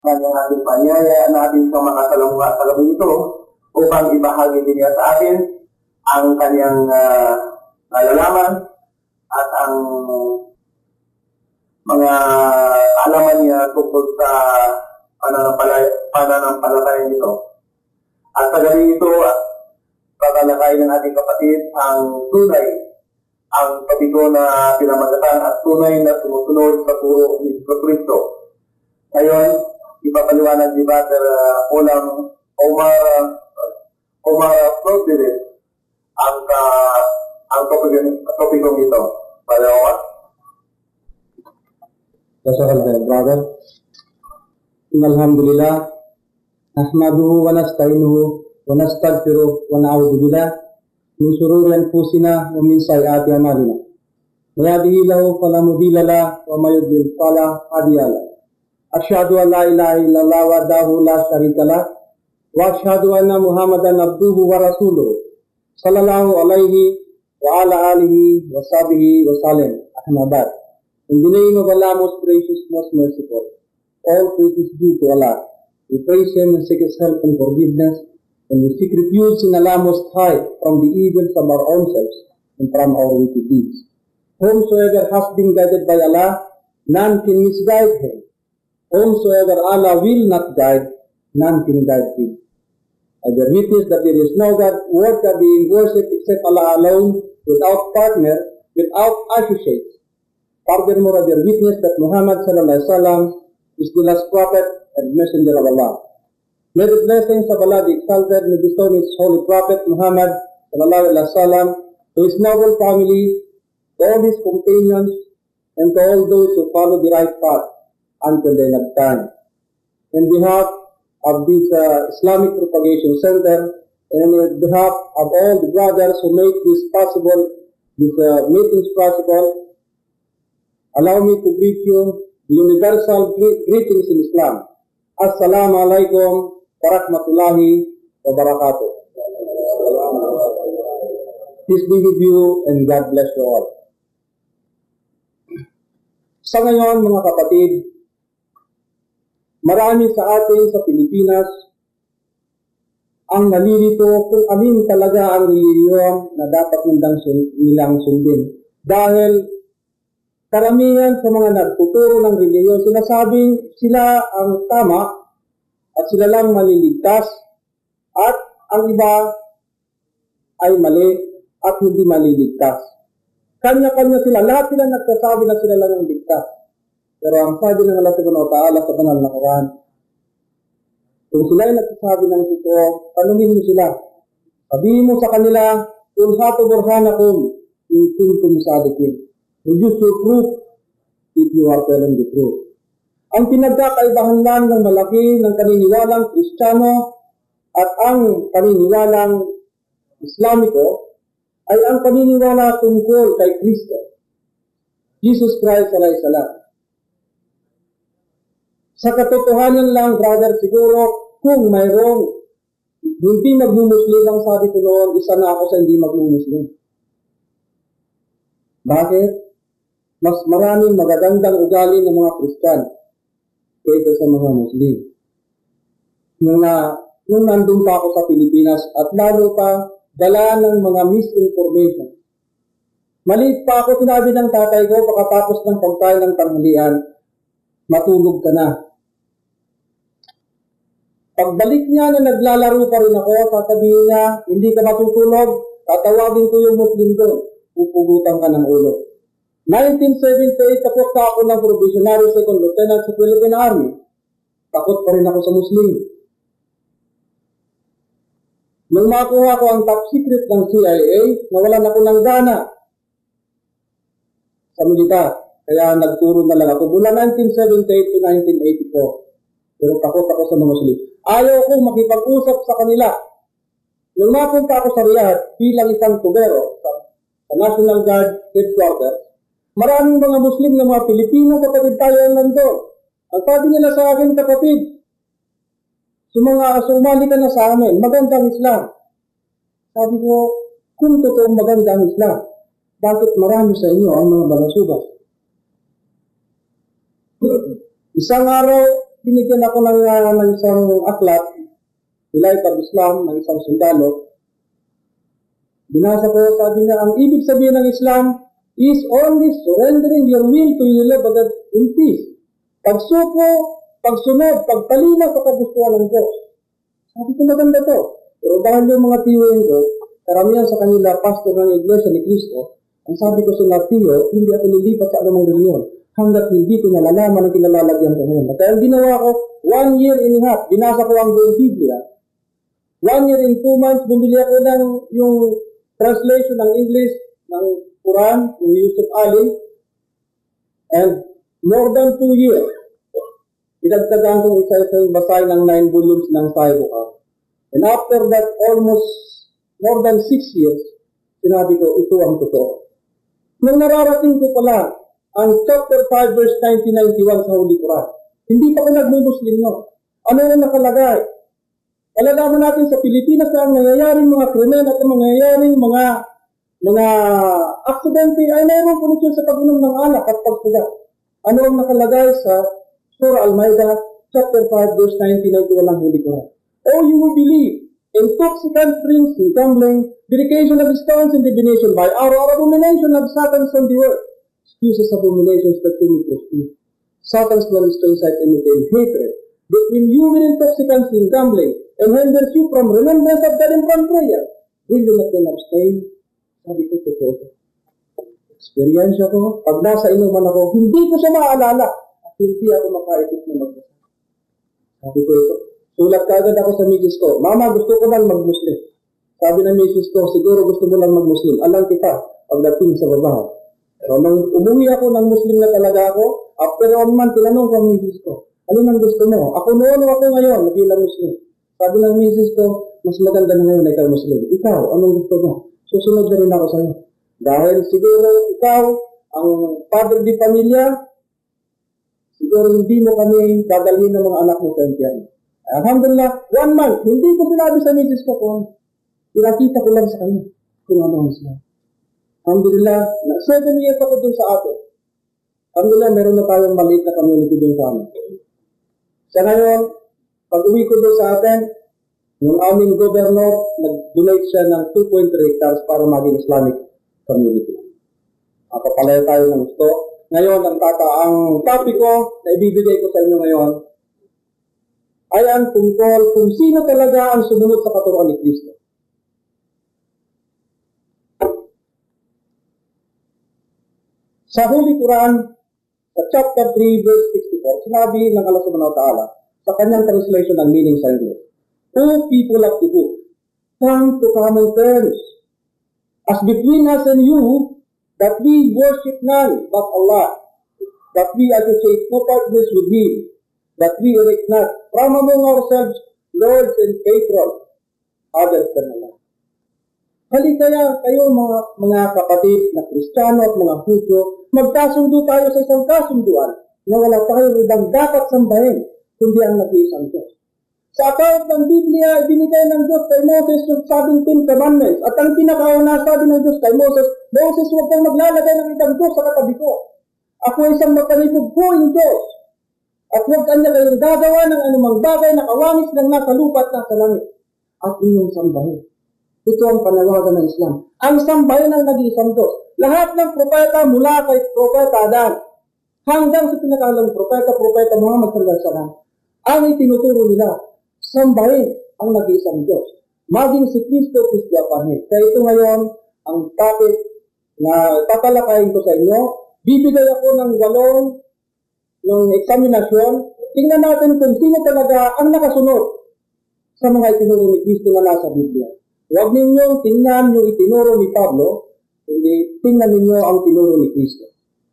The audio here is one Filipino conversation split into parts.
Kanyang ating panyaya natin sa mga salamuha sa gabi ito upang ibahagi din niya sa atin ang kanyang nalalaman at ang mga alaman niya tungkol sa pananampalataya nito. At sa gabi ito, tatalakayin ng ating kapatid ang tunay, ang topico na pinamagatan at tunay na sumusunod sa turo ni Kristo. Ngayon, ipapaliwanag ni Brother Omar Flores ang topikong ito. Brother Omar? Brother. Alhamdulillah. Nahmaduhu wa nasta'inuhu wa nastaghfiruh wa na'udzu billah min shururi anfusina wa min sayyiati a'malina. May yahdihillahu fala mudilla lahu wa may yudlil fala hadiya lahu. Asyhadu an la ilaha illallah wahdahu la syarika lah wa asyhadu anna Muhammadan abduhu wa rasuluh sallallahu alaihi wa ala alihi wa sahbihi wa sallam. Ahmad. In the name of Allah, most gracious, most merciful, all praise is due to Allah. We praise Him and seek His help and forgiveness, and we seek refuge in Allah Most High from the evils of our own selves and from our wicked deeds. Whomsoever has been guided by Allah, none can misguide him. Whomsoever Allah will not guide, none can guide him. I bear witness that there is no God worthy of being worshipped except Allah alone, without partner, without associates. Furthermore, I bear witness that Muhammad sallallahu alaihi wasallam is the last prophet and messenger of Allah. May the blessings of Allah be exalted and bestowed on His holy prophet Muhammad sallallahu alaihi wasallam, to his noble family, to all his companions, and to all those who follow the right path until the end of time. In behalf of this Islamic Propagation Center, and on behalf of all the brothers who make this possible, these meetings possible, allow me to greet you the universal greetings in Islam. Assalamu alaikum wa rahmatullahi wa barakatuh. Peace be with you and God bless you all. Sa ngayon, mga kapatid, marami sa atin sa Pilipinas ang nalilito kung alin talaga ang relihiyon na dapat nilang sundin. Dahil karamihan sa mga nagtuturo ng relihiyon, sinasabing sila ang tama at sila lang maliligtas at ang iba ay mali at hindi maliligtas. Kanya-kanya sila, lahat sila nagsasabi na sila lang ang ligtas. Pero ang sabi ng Allah subhanahu wa ta'ala sa banal na Quran, kung sila ay nagsasabi ng totoo, tanungin mo sila. Sabihin mo sa kanila, kung hatu burhanakum, in kuntum sadiqin. Produce your proof if you are telling the truth. Ang pinagkakaibahan lang ng malaki ng kaniniwalang Kristiyano at ang kaniniwalang Islamiko ay ang paniniwala tungkol kay Kristo, Jesus Christ alayhi salam. Sa katotohanan lang, brother, siguro kung mayroong hindi magmumuslim, ang sabi ko noon, isa na ako sa hindi magmumuslim. Bakit? Mas maraming magagandang ugali ng mga Kristiyano kaysa sa mga Muslim. Nung nandun pa ako sa Pilipinas at lalo pa dala ng mga misinformation. Maliit pa ako, sinabi ng tatay ko, pagkatapos ng pagkain ng tanghalian, matulog ka na. Pagbalik niya na naglalaro pa rin ako, sasabihin niya, hindi ka matutulog, tatawagin ko yung Muslim doon, pupugutan ka ng ulo. 1978, tapos na ako ng probationary second lieutenant sa Philippine Army. Takot pa rin ako sa Muslim. Nung makuha ko ang top secret ng CIA, nawalan ako ng gana sa militar. Kaya nagturo na lang ako mula 1978 to 1984. Pero takot ako sa mga Muslim. Ayaw ko makipag-usap sa kanila. Nung mapunta ako sa Riyadh bilang isang tubero sa National Guard Headquarters, maraming mga Muslim na mga Pilipino kapatid tayo ang nandun. Ang sabi nila sa akin, kapatid, sumali ka na sa amin, magandang Islam. Sabi ko, kung totoong magandang Islam, bakit marami sa inyo ang mga balasubas? Isang araw, binigyan ako ng isang aklat, Life of Islam, ng isang sundalo. Binasa ko, sabi niya, ang ibig sabihin ng Islam is only surrendering your will to your love in peace. Pagsuko, pagsunod, pagtalima sa kagustuhan ng Diyos. Sabi ko, maganda to. Pero dahil yung mga tiyoin ko, karamihan sa kanila, pastor ng Iglesia ni Cristo, ang sabi ko sa mga tiyo, hindi ako nilipat sa anumang reliyon hanggat hindi ko nalalaman ang kinalalagyan ko ngayon. Kaya ang ginawa ko, 1 year and a half, binasa ko ang buong Biblia. 1 year and 2 months, bumili ako ng yung translation ng English ng Quran, ng Yusuf Ali, and more than 2 years, pinagtagaan kong isa-isa yung basahin ng 9 volumes ng Sahih. And after that, almost more than 6 years, sinabi ko, ito ang totoo. Nung nararating ko pala, ang chapter 5 verse 1991 sa Holy Quran, hindi pa ko nagmumuslim no. Ano yung nakalagay? Alalaman natin sa Pilipinas na ang nangyayaring mga krimen at ang nangyayaring mga aksidente ay mayroon connection sa pag-inom ng alak at pagsuga. Ano ang nakalagay sa Surah Al-Maidah, chapter 5, verse 1991 ng Holy Quran? Oh, you will believe, intoxicant drinks and gambling, dedication of stones and divination by our abomination of Satan's handiwork, excuses abominations that commit prostitution. Satan's plan is to incite enmity and hatred between you and intoxicants in gambling and hinders you from remembrance of God and from prayer. Will you not then abstain? Sabi ko, totoo. Experience ko, pag nasa inuman ako, hindi ko siya maalala at hindi ako makaisip na magdasal. Sabi ko ito, sulat kagad ako sa misis ko, Mama, gusto ko lang mag-Muslim. Sabi ng misis ko, siguro gusto mo lang mag-Muslim. Alam kita, pagdating sa babae. Pero nung umuwi ako ng Muslim na talaga ako, after 1 month, tinanong ko ang misis ko, ano nang gusto mo? Ako noon o ako ngayon, naging Muslim. Sabi ng misis ko, mas maganda na ngayon na ikaw Muslim. Ikaw, anong gusto mo? Susunod na rin ako sa'yo. Dahil siguro ikaw, ang padre di pamilya, siguro hindi mo kami dadalhin ng mga anak mo sa impyerno. Alhamdulillah, 1 month, hindi ko sinabi sa misis ko kung pinakita ko lang sa kanya kung ano ang Islam. Alhamdulillah, 7 years ako dun sa atin. Alhamdulillah, meron na tayong maliit na community dun sa amin. Sa ngayon, pag uwi ko dun sa atin, yung aming governor, nag-donate siya ng 2.3 hectares para maging Islamic community. Papalaya tayo ng gusto. Ngayon, ang topic ko na ibibigay ko sa inyo ngayon ay ang tungkol kung sino talaga ang sumunod sa katuruan ni Kristo. Sa Holy Quran, sa chapter 3, verse 64, sinabi ng Allah subhanahu wa ta'ala, sa kanyang translation ng meaning sa English, O people of the book, come to common terms, as between us and you, that we worship none but Allah, that we associate no partners with Him, that we erect not from among ourselves lords and patrons, others than Allah. Halikaya kayo mga kapatid na Kristiyano at mga Hudyo, magkasundo tayo sa isang kasunduan na wala tayong ibang dapat sambahin, kundi ang nag-iisang Diyos. Sa account ng Biblia, ibinigay ng Diyos kay Moses yung 17 commandments. At ang pinakauna sabi ng Diyos kay Moses, Moses, huwag kang maglalagay ng ibang Diyos sa katabi ko. Ako ay isang mapanipugpuing Diyos. At huwag kang kayong gagawa ng anumang bagay na kawangis ng nasa lupa at nasa langit. At inyong sambahin. Ito ang panawagan ng Islam. Ang sambahin ng nag-iisang Diyos. Lahat ng propeta mula kay Propeta Adan hanggang sa pinakalang propeta Muhammad sallallahu alaihi wasallam, ang itinuturo nila, sambahin ang nag-iisang Diyos. Maging si Kristo panin. Kaya ito ngayon, ang topic na tatalakayin ko sa inyo, bibigay ako ng 8 ng eksaminasyon. Tingnan natin kung sino talaga ang nakasunod sa mga itinuro ni Kristo na nasa Biblia. Huwag ninyong tingnan yung itinuro ni Pablo, kundi tingnan ninyo ang tinuro ni Kristo.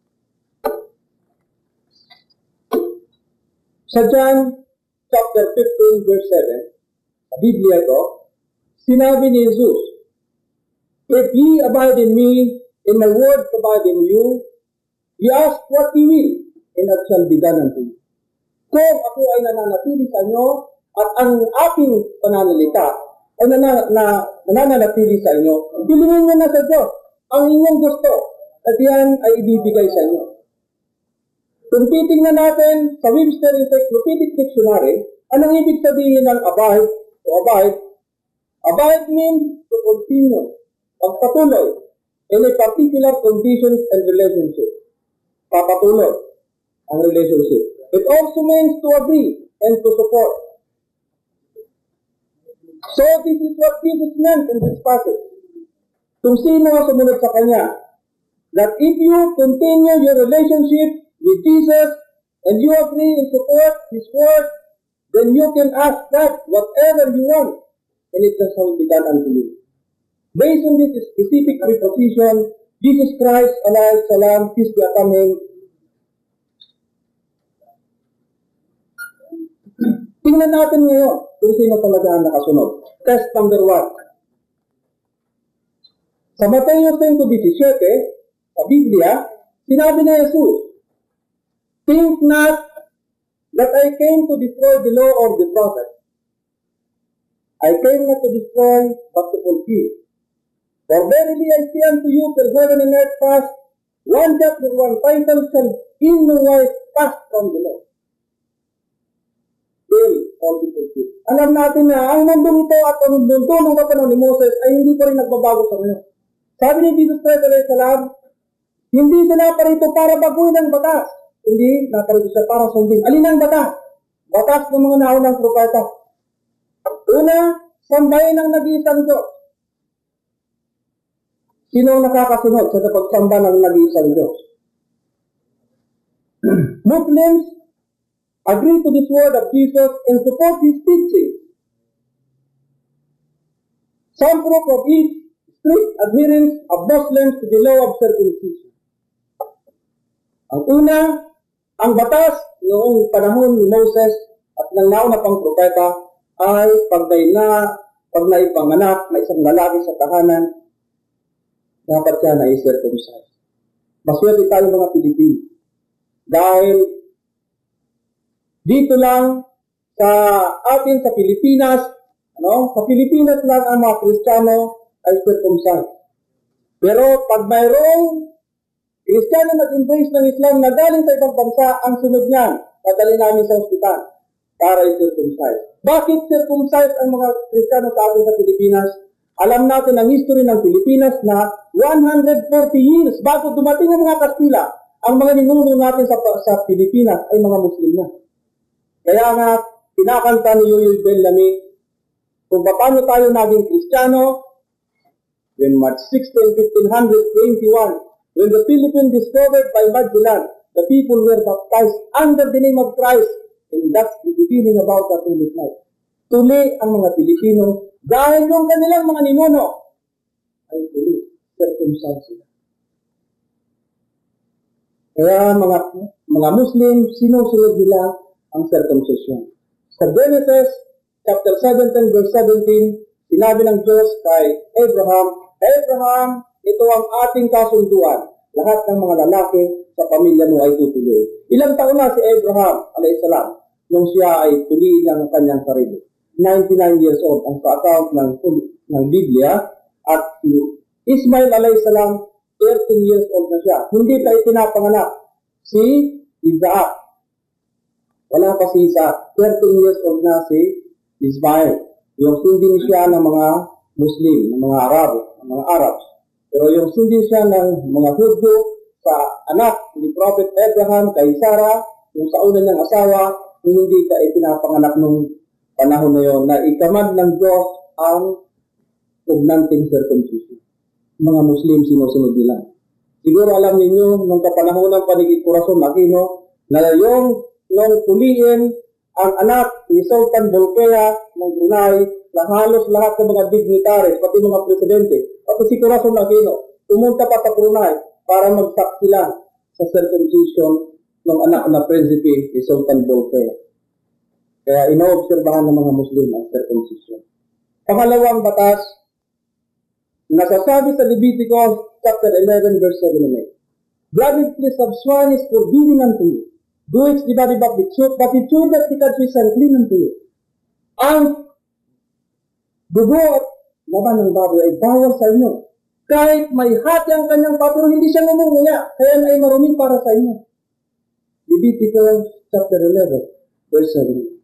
Sa John chapter 15, verse 7, sa Biblia ito, sinabi ni Jesus, If ye abide in me, and my words abide in you, ye ask what ye will, and it shall be done unto you. Kung ako ay nananatili sa inyo, at ang aking pananalita ay nananatili sa inyo, hilingin nyo na sa Diyos ang inyong gusto, at yan ay ibibigay sa inyo. Kung titingnan natin sa Webster Encyclopedic Dictionary, anong ibig sabihin ng abide? So abide, abide means to continue, pagpatuloy, in a particular conditions and relationship. Papatuloy ang relationship. It also means to agree and to support. So this is what Jesus meant in this passage. Kung sino ang sumunod sa Kanya, that if you continue your relationship with Jesus and you agree and support His word, then you can ask God whatever you want, and it shall be done unto you. Based on this specific preposition, Jesus Christ, alayhi salam, peace be upon Him, tingnan natin ngayon kung sino talaga ang nakasunod. Test number 1. Sa Mateo 5:17, sa Biblia, sinabi na Jesus, think not that I came to destroy the law or the prophet. I came not to destroy, but to fulfill. For verily I say unto you, till heaven and earth pass, one jot nor one tittle shall in no wise pass from the law. Will all be fulfilled. Alam natin na ang mundo nito at ang mundo ng kapanahon ni Moses ay hindi pa rin nagbabago sa ngayon. Sabi ni Jesus Christ alayhi salam, hindi siya naparito para baguhin ang batas. Hindi, naparito siya para sundin. Alin ang batas? Batas ng mga naunang propeta. Una, sambahin ang nag-iisang Diyos. Sino ang nakakasunod sa pagsamba ng nag-iisang Diyos? Muslims agree to this word of Jesus and support His teaching. Some proof of it, strict adherence of Muslims to the law of circumcision. Ang una, ang batas noong panahon ni Moses at ng nauna pang propeta ay pag naipanganak na isang lalaki sa tahanan, dapat siya na i-circumcise. Maswerte tayo mga Pilipino. Dahil dito lang sa atin sa Pilipinas, sa Pilipinas lang ang mga Kristiyano ay circumcised. Pero pag mayroong Kristiyano nag-embrace ng Islam na galing sa ibang bansa, ang sunod niyan, dadali namin sa ospital para i-circumcise. Bakit circumcise ang mga Kristiyano sa atin sa Pilipinas? Alam natin ang history ng Pilipinas na 140 years bago dumating ang mga Kastila, ang mga ninuno natin sa Pilipinas ay mga Muslim na. Kaya nga, kinakanta ni Yoyoy Bellamy, kung paano tayo naging Kristiyano, when March 16, 1521, when the Philippines discovered by Magellan, the people were baptized under the name of Christ, and that's the beginning about the Catholic life. Tuli ang mga Pilipino, dahil yung kanilang mga ninuno, ay tuli, circumcised sila. Kaya mga Muslim, sinusunod nila ang circumcision. Sa Genesis chapter 17 verse 17, sinabi ng Diyos kay Abraham, Abraham, ito ang ating kasunduan. Lahat ng mga lalaki sa pamilya mo ay tutuloy. Ilang taon na si Abraham, alayhisalam, nung siya ay tuliin ng kanyang sarili. 99 years old ang sa account ng Biblia, at si Ismail alayhisalam, 13 years old na siya. Hindi pa ipinapanganak si Isaac. Wala pa si Isaac. 13 years old na si Ismail. Yung sundin siya ng mga Muslim, ng mga Arabs. Pero yung sundin siya ng mga Hudyo sa anak ni Prophet Abraham kay Sarah, yung sa una niyang asawa, hindi ka ipinapanganak nung panahon na yon na ikamad ng Diyos ang pugnanting circumcision. Mga Muslim sinusunod nila. Siguro alam ninyo, nung kapanahon ng Panigid Corazon Aquino, na yung nung tuliin ang anak ni Sultan Bolkiah ng Brunei na halos lahat ng mga dignitaries, pati mga presidente, pati si Corazon Aquino, pumunta pa sa Brunei para magsaksi lang sa circumcision ng anak na prinsipe ni Sultan Bolkiah. Kaya inoobserbahan ng mga Muslim ang circumcision. Pangalawang batas, nasasabi sa Leviticus chapter 11 verse 7 and 8. Bloody flesh of swine is forbidden unto you. Do it divided up with soup, but it should not because we shall clean unto you. Ang dugo at laban ng baboy ay bawal sa inyo. Kahit may hati ang kanyang pato, hindi siya ngumunguya, kaya ay marumi para sa inyo. Leviticus chapter 11, verse 7.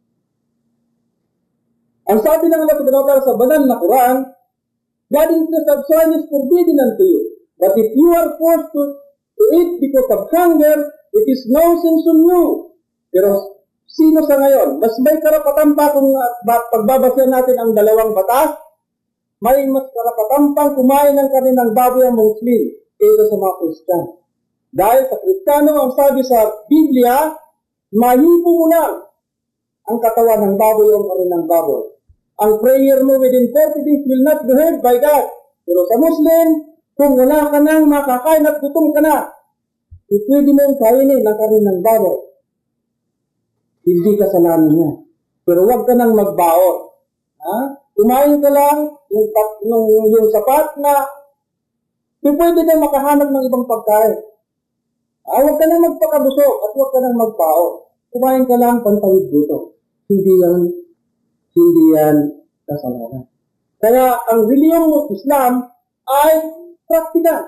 Ang sabi ng Allah subhanahu wa ta'ala sa banal na Quran, God interest of swine is forbidden unto you. But if you are forced to eat because of hunger, it is no sin on you. Pero sino sa ngayon? Mas may karapatan pa kung pagbabasyan natin ang dalawang batas, may mas karapatan pang kumain ng karne ng baboy ang Muslim kaysa sa mga Kristiyano. Dahil sa Kristiyano, ang sabi sa Biblia, mahipo mo lang ang katawan ng baboy o ang karne ng baboy. Ang prayer mo within 40 days will not be heard by God. Pero sa Muslim, kung wala ka nang makakain at gutom ka na, pwede mong kainin ang karne ng baboy. Hindi kasalanan niya. Pero huwag ka nang magbaon. Ha? Kumain ka lang yung sapat na pwede kang makahanap ng ibang pagkain. Huwag ka nang magpakabusog at huwag ka nang magbaon. Kumain ka lang pantawid gutom. Hindi yan kasalanan. Kaya ang reliyong ng Islam ay praktikal.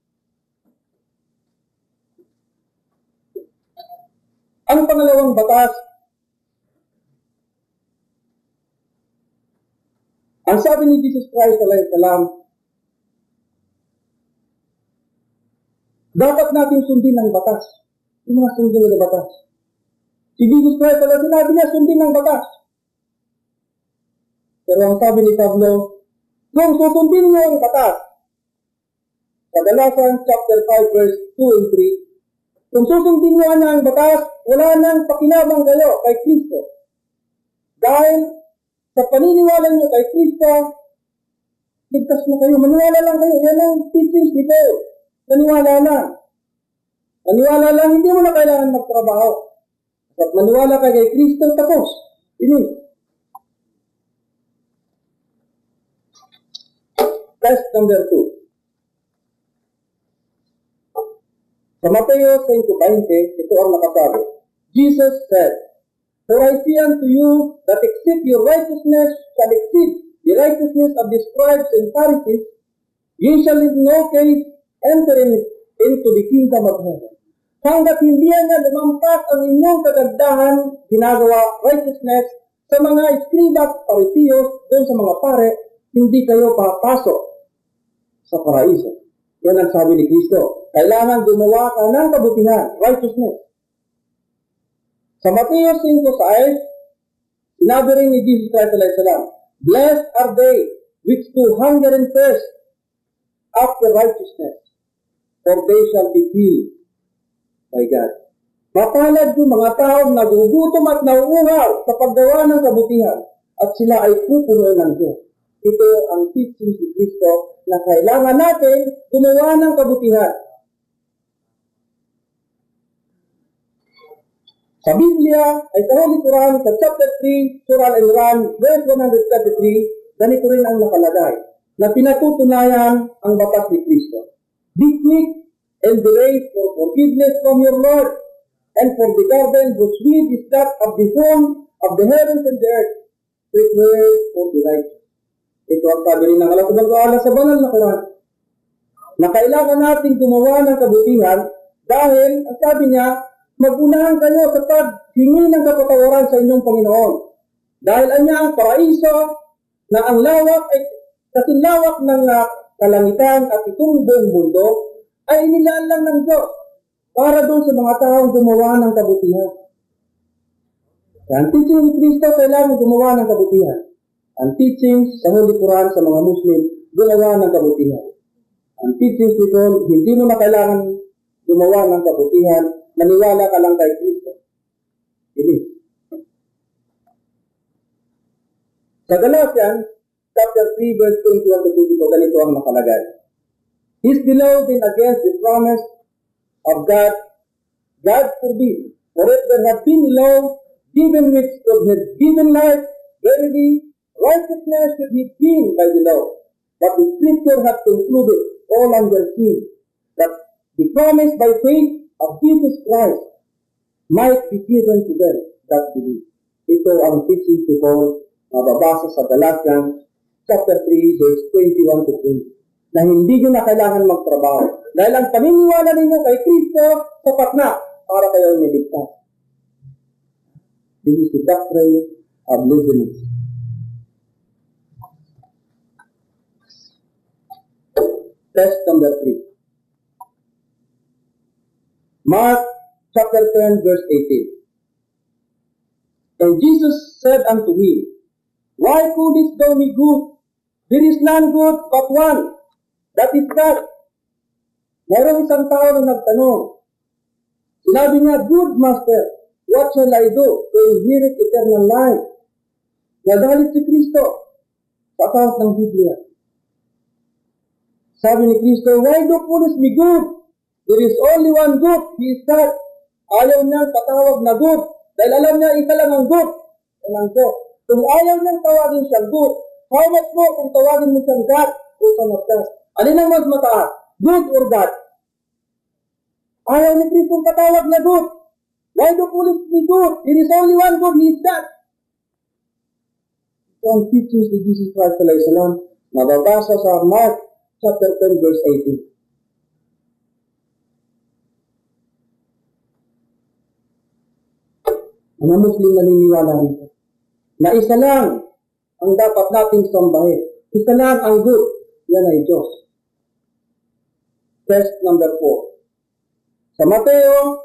Ang pangalawang batas, ang sabi ni Jesus Christ alayhi salam, dapat natin sundin ang batas. Yung mga sundin ng batas. Si Jesus Christ alayhi salam, niya sundin ang batas. Pero ang sabi ni Pablo, kung susundin niyo ang batas, sa Galatians chapter 5 verse 2 and 3, kung susundin niyo ang batas, wala nang pakinabang kayo kay Kristo. Dahil sa paniniwala niyo kay Kristo, ligtas na kayo. Maniwala lang kayo. Yan ang teachings ni Paul. Maniwala lang. Maniwala lang, hindi mo na kailangan magtrabaho. At maniwala ka kay Kristo, tapos. Ini. Test number 2. Sa Mateo 5:20, ito ang nakasabi. Jesus said, for I say unto you that except your righteousness shall exceed the righteousness of the scribes and Pharisees, ye shall in no case enter into the kingdom of heaven. Hanggat hindi na lumampas ang inyong kagagdahan, ginagawa righteousness sa mga escriba at Parisiyos, doon sa mga pare, hindi kayo papasok sa paraiso. Yan ang sabi ni Kristo. Kailangan gumawa ka ng kabutihan, righteousness. Sa Mateo 5:6, sinabi rin ni Jesus Christ alayhi salam, blessed are they which do hunger and thirst after righteousness, for they shall be filled by God. Mapalad yung mga taong nagugutom at nauuhaw sa paggawa ng kabutihan at sila ay pupunuin ng Diyos. Ito ang teaching si Kristo na kailangan natin gumawa ng kabutihan. Sa Biblia ay sa Holy Quran, sa chapter 3, Surah Al-Imran, verse 133, ganito rin ang nakalagay, na pinatutunayan ang batas ni Kristo. Be quick and raise for forgiveness from your Lord, and for the garden whose weed is that of the home of the heavens and the earth, prepare for the righteous. Ito ang sabi rin ng Allah subhanahu wa ta'ala sa banal na Quran, na kailangan natin gumawa ng kabutihan dahil, ang sabi niya, mag-unahan kayo sa paghingi ng kapatawaran sa inyong Panginoon. Dahil anya ang paraiso na ang lawak ay kasinlawak ng kalangitan at itong buong mundo ay inilaan lang ng Diyos para doon sa mga taong gumawa ng kabutihan. Ang teaching ni Kristo kailangan gumawa ng kabutihan. Ang teachings sa Holy Quran sa mga Muslim, gumawa ng kabutihan. Ang teachings nito, hindi mo na kailangan gumawa ng kabutihan, maniwala ka lang kay Kristo. Ini. Sa Galatians, chapter 3, verse 21-22, ganito ang nakalagay. His beloved and against the promise of God, God forbid, for if there had been a law given which could have given life, verily, righteousness should be seen by the law. But the Scripture hath concluded all under sin, that the promise by faith of Jesus Christ might be given to them that believe. Ito ang teaching ni Paul na babasa sa Galatians chapter 3, verse 21-20, na hindi nyo na kailangan magtrabaho. Dahil ang paniniwala ninyo kay Kristo, sapat na. para kayo ay maligtas. This is the doctrine of laziness. Test number 3. Mark chapter 10, verse 18. And Jesus said unto him, Why callest thou me good? There is none good but one, that is God. Mayroong isang tao na nagtanong. Sinabi niya, Good Master, what shall I do to inherit eternal life? Nagalit si Kristo sa account ng Biblia. Sabi ni Kristo, Why do callest me good? There is only one good, He is God. Ayaw niyang patawag na good, dahil alam niya isa lang ang good, and ang God. Kung ayaw niyang tawagin siyang good, how much more kung tawagin mo siyang God o Son of God? Alin ang mas mataas? Good or God? Ayaw ni Kristo patawag na good. Why do callest me good? There is only one good, He is God. Ito ang teachings ni Jesus Christ alayhi salam, mababasa sa Mark chapter 10, verse 18. Mga Muslim naniniwala rito na isa lang ang dapat nating sambahin. Isa lang ang good. Yan ay Diyos. Test number 4. Sa Mateo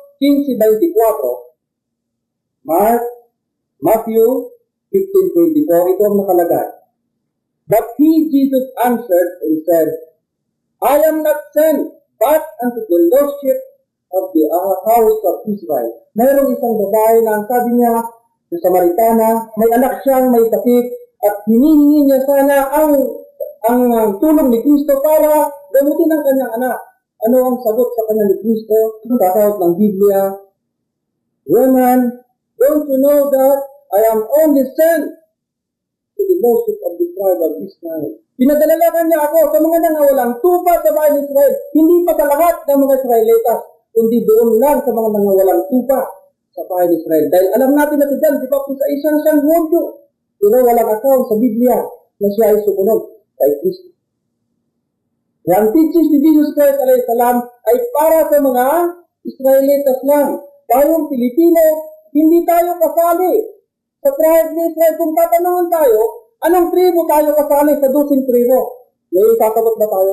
15:24, Mark, Matthew 15:24, ito ang nakalagay. But he, Jesus, answered and said, I am not sent but unto the lost sheep of the house of Israel. Mayroong isang babae na ang sabi niya sa Samaritana, may anak siyang may sakit at hinihingi niya sana ang tulong ni Kristo para gamutin ang kanyang anak. Ano ang sagot sa kanya ni Kristo? Sa account ng Biblia, Woman, don't you know that I am only sent to the lost sheep of the tribe of Israel? Pinadalalakan niya ako sa mga nangawalang tupa sa bahay ni Israel, hindi pa sa lahat ng mga Israelitas, kundi doon lang sa mga nangawalang tupa sa bahay ni Israel. Dahil alam natin na si John, di ba po sa isang siyang Hudyo, pero walang account sa Biblia na siya ay sumunod kay Kristo. Ang teachings ni Jesus Christ alayhi salam ay para sa mga Israelitas lang. Tayong Pilipino, hindi tayo kasali sa tribe ni Israel. Kung tatanungin tayo, anong tribo tayo kasali sa 12 tribo? May sasagot ba tayo?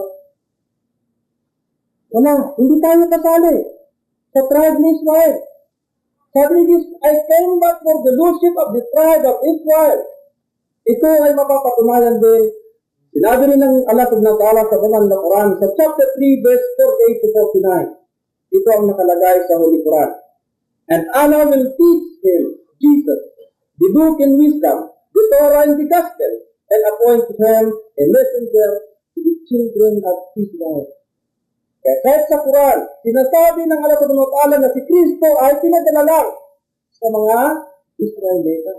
Wala, hindi tayo kasali sa tribe ni Israel. Sabi ni Jesus, I came back for the lordship of the tribe of Israel. Ito ay mapapatunayan din. Sinabi rin ng Allah subhanahu wa ta'ala sa banal na Quran sa chapter 3 verse 48 to 49. Ito ang nakalagay sa Holy Quran. And Allah will teach him, Jesus, the book and wisdom, the Torah and the gospel, and appoint him a messenger to the children of Israel. Kaya kahit sa Quran, sinasabi ng Allah subhanahu wa ta'ala na si Kristo ay pinadala lang sa mga Israelitas.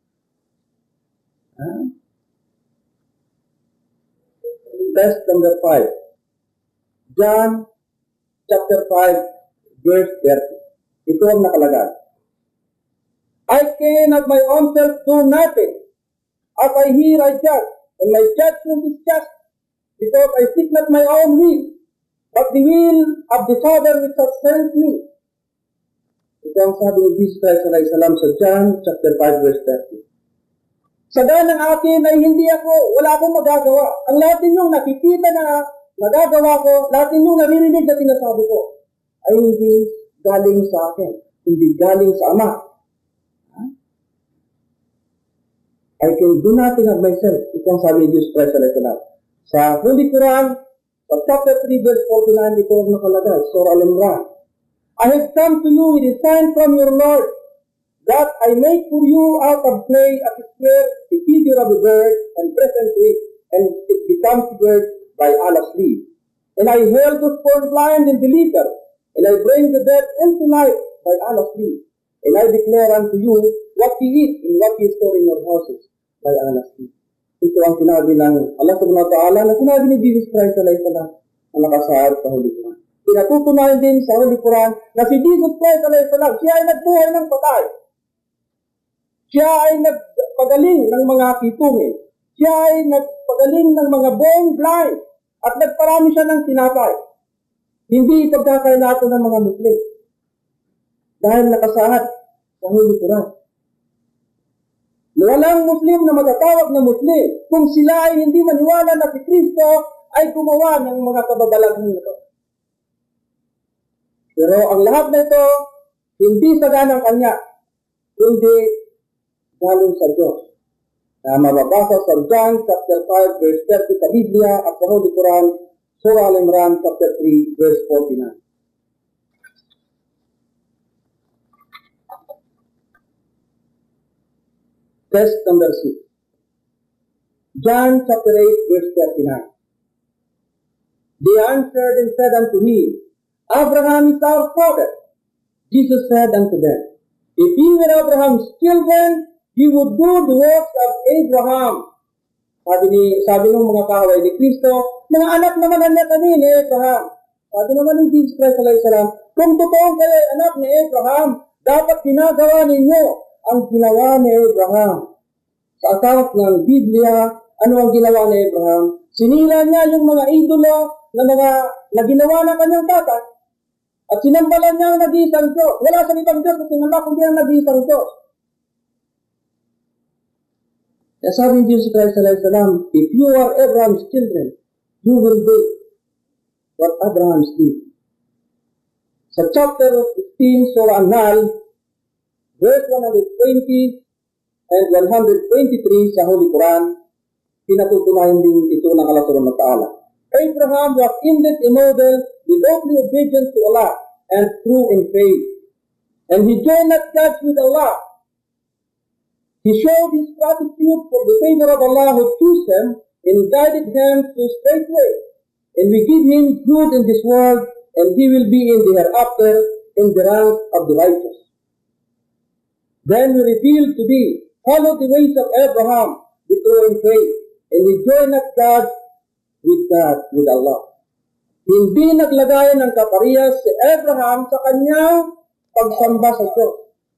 Test number 5. John chapter 5 verse 30. Ito ang nakalagay. I can of my own self do nothing. As I hear, I judge, and my judgment is just, because I seek not my own will, but the will of the Father which has sent me. Ito ang sabi ni Jesus Christ alayhi salam sa John chapter 5 verse 30. Sa daan ng akin ay wala akong magagawa. Ang lahat ninyong nakikita na nagagawa ko, lahat ninyong naririnig na sinasabi ko, ay hindi galing sa akin, hindi galing sa Ama. I can do nothing of myself. Ito ang sabi ni Jesus Christ alayhi salam. Sa Holy Quran, sa chapter 3 verse 49, ito ang nakalagay, Surah Al-Imran. I have come to you with a sign from your Lord, that I make for you out of clay a square, the figure of a bird, and present to it, and it becomes bird by Allah's leave. And I heal the born blind and the leader, and I bring the dead into life by Allah's leave. And I declare unto you what ye eat and what ye store in your houses by Allah's leave. Ito ang sinabi ng Allah subhanahu wa ta'ala na sinabi ni Jesus Christ alayhi salam na nakasaad sa Holy Quran. Pinatutunayan din sa Holy Quran na si Jesus Christ alayhi salam, siya ay nagbuhay ng patay. Siya ay nagpagaling ng mga kitungin. Siya ay nagpagaling ng mga born blind at nagparami siya ng tinapay. Hindi ipagkakaila ito ng mga Muslim. dahil nakasaad sa Holy Quran. Walang Muslim na matatawag na Muslim kung sila ay hindi maniwala na si Kristo ay gumawa ng mga kababalaghan nito. Pero ang lahat na ito, hindi sa ganang kanya, kundi galing sa Diyos. Na mababasa sa John chapter 5 verse 30 sa Biblia at sa Holy Quran, Surah Al-Imran chapter 3 verse 49. Test number 6. John chapter 8 verse 39. They answered and said unto him, Abraham is our father. Jesus said unto them, If ye were Abraham's children, ye would do the works of Abraham. Sabi ng mga kaaway ni Kristo, mga anak naman kami ni Abraham. Sabi naman ni Jesus Christ alayhi salam, kung totoong kayo ay anak ni Abraham, dapat ginagawa ninyo ang ginawa ni Abraham. Sa akawat ng Biblia, ano ang ginawa ni Abraham? Sinira niya yung mga idolo na ginawa ng kanyang tatay. At sinambalan niya ang nag-iisang Diyos. Wala sa ibang Diyos na sinamba kundi ang nag-iisang Diyos. Kaya sabi ni Jesus Christ alayhi salam, if you are Abraham's children, you will do what Abraham did. Sa chapter 15, Surah An-Nahl, verse 120 and 123 sa Holy Quran, pinatutunayan din ito ng Allah subhanahu wa ta'ala. Abraham was indeed a model, devoutly obedient to Allah and true in faith. And he joined not God with Allah. He showed his gratitude for the favor of Allah who chose him and guided him to a straight way. And we give him good in this world, and he will be in the hereafter in the rank of the righteous. Then we revealed to thee, follow the ways of Abraham, the true in faith, and he joined not God, with Allah. Hindi naglagayan ng kaparehas si Abraham sa kanyang pagsamba sa Diyos.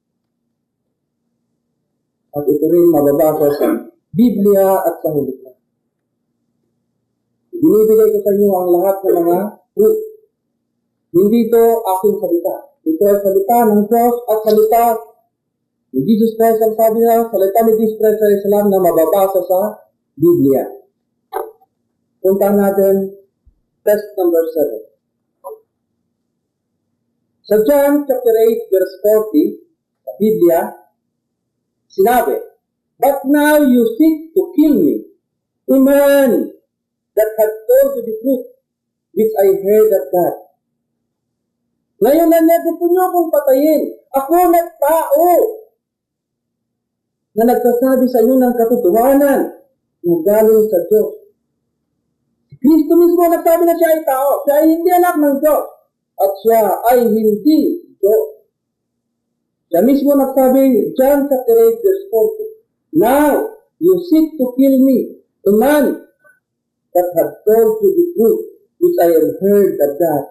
At ito rin mababasa sa Biblia at sa Holy Quran. Binibigay ko sa inyo ang lahat ng mga proof. Hindi ito aking salita. Ito ay salita ng Diyos at salita ni Jesus Christ. Ang sabi niya, salita ni Jesus Christ sa Islam na mababasa sa Biblia. Puntahan natin test number 7. Sa John chapter 8 verse 40 sa Biblia, sinabi, But now you seek to kill me, a man that had told you the truth, which I heard of God. Ngayon na gusto niyo akong patayin. Ako nagtao na nagsasabi sa inyo ng katotohanan na galing sa Diyos. Kristo mismo nagsabi na siya ay tao. Siya ay hindi anak ng Diyos. At siya ay hindi Diyos. Siya mismo nagsabi, John chapter 8 verse 40, Now you seek to kill me, a man that had told you the truth, which I have heard of God.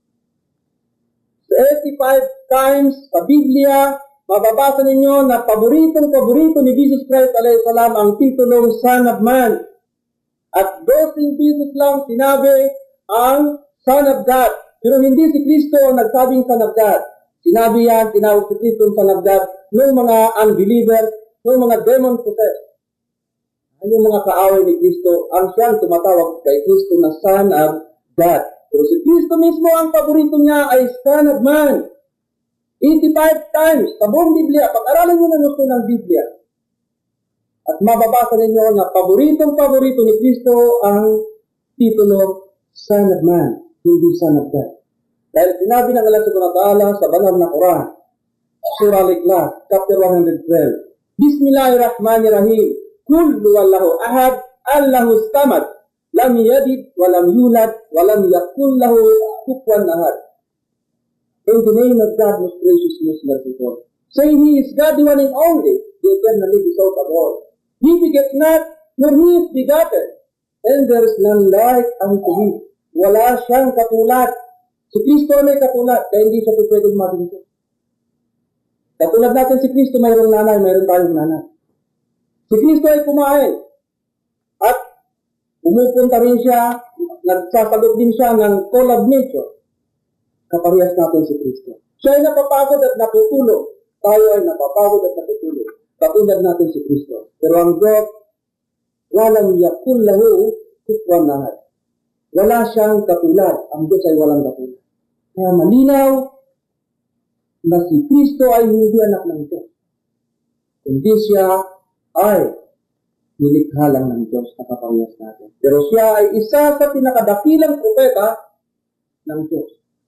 So 85 times sa Biblia, mababasa ninyo na paboritong-paborito ni Jesus Christ alayhi salam ang titulong Son of Man. At 12 beses lang sinabi ang Son of God. Pero hindi si Kristo ang nagsabing Son of God. Sinabi yan, tinawag si Kristo ang Son of God ng mga unbelievers, ng mga demon-possessed. Yung mga kaaway ni Kristo, ang siyang tumatawag kay Kristo na Son of God. Pero si Kristo mismo, ang paborito niya ay Son of Man. 85 times sa buong Biblia. Pag-aralan niyo na gusto ng Biblia. At mababasa ninyo na paboritong-paborito ni Kristo ang titulo Son of Man, hindi Son of God. Dahil sinabi ng Allah subhanahu wa ta'ala sa banal na Quran, Surah Al-Ikhlas, chapter 112, Bismillahirrahmanirrahim, Kul huwallahu ahad, Allahu samad, lam yalid, walam yulad, walam yakul lahu kufuwan ahad. In the name of God, most gracious, most merciful, say He is God, the one and only, the eternally without of all. He begets not, nor He is begotten, and there is none like unto Him. Wala siyang katulad. Si Kristo may katulad, kaya hindi siya pwedeng maging Diyos. Katulad natin si Kristo, mayroong nanay, mayroong tayong nanay. Si Kristo ay kumain. At umupunta rin siya, nagsasagot din siya ng call of nature. Kaparehas natin si Kristo. Siya ay napapagod at natutulog. Tayo ay napapagod at natutulog. Katulad natin si Kristo. Pero ang Diyos, walang yakul lahu kufuwan ahad. Wala siyang katulad. Ang Diyos ay walang katulad. Kaya malinaw na si Kristo ay hindi anak ng Diyos. Kundi siya ay nilikha lang ng Diyos na kaparehas natin. Pero siya ay isa sa pinakadakilang propeta ng Diyos.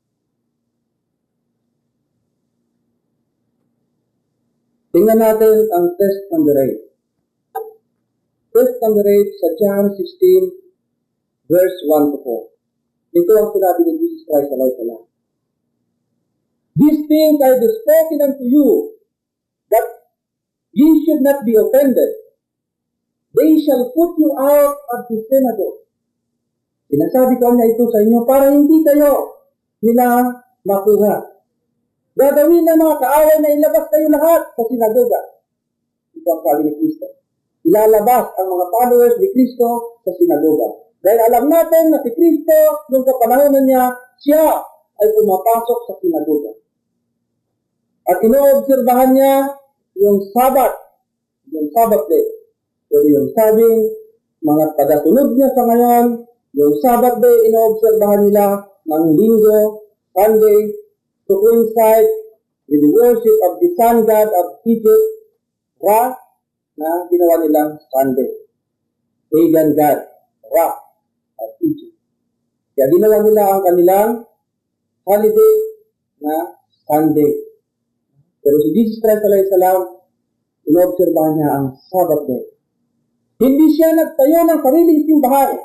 Tingnan natin ang test number 8. Test number 8 sa John 16, verse 1 to 4. Ito ang sinabi ni Jesus Christ alayhi salam. These things I have spoken unto you, that ye should not be offended. They shall put you out of the synagogue. Sinasabi ko niya ito sa inyo para hindi kayo nila makuha. Gagawin ng mga kaaway na ilabas kayo lahat sa sinagoga. Ito ang sabi ni Kristo. Ilalabas ang mga followers ni Kristo sa sinagoga. Dahil alam natin na si Kristo, nung kapanahonan niya, siya ay pumapasok sa sinagoga. At inoobserbahan niya yung Sabbath day. Pero yung sabing, mga tagasunod niya sa ngayon, yung Sabbath day, inoobserbahan nila ng Linggo, Sunday, to coincide with the worship of the sun god of Egypt, Ra, na ginawa nilang Sunday. Pagan god, Ra, of Egypt. Kaya ginawa nila ang kanilang holiday na Sunday. Pero si Jesus Christ alayhi salam, inobserbahan niya ang Sabbath day. Hindi siya nagtayo ng sariling simbahan.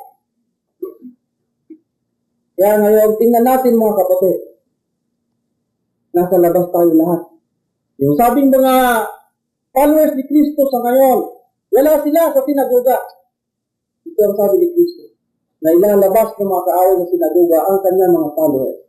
Kaya ngayon, tingnan natin mga kapatid. Nasa labas tayo lahat. Yung sabing mga followers ni Kristo sa ngayon, wala sila sa sinagoga. Ito ang sabi ni Kristo, na ilalabas ng mga kaaway ng sinagoga ang kanyang mga followers.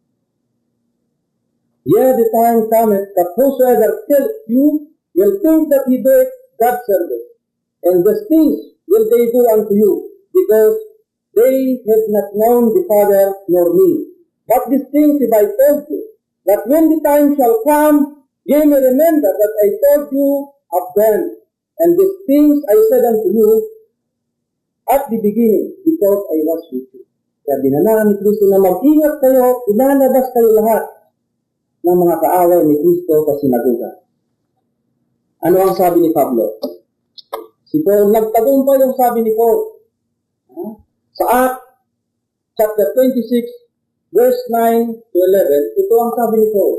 Yea, the time cometh that whosoever kills you will think that he doeth God's service. And these things will they do unto you, because they have not known the Father nor me. But these things have I told you, that when the time shall come, ye may remember that I told you of them. And these things I said unto you at the beginning, because I was with you. Kaya binanaan ni Kristo na mag-ingat kayo, ilalabas kayo lahat ng mga kaaway ni Kristo sa sinagoga. Ano ang sabi ni Pablo? Si Paul, nagtagumpay yung sabi ni Paul. Sa Acts, chapter 26, verse 9 to 11, ito ang sabi ni Paul.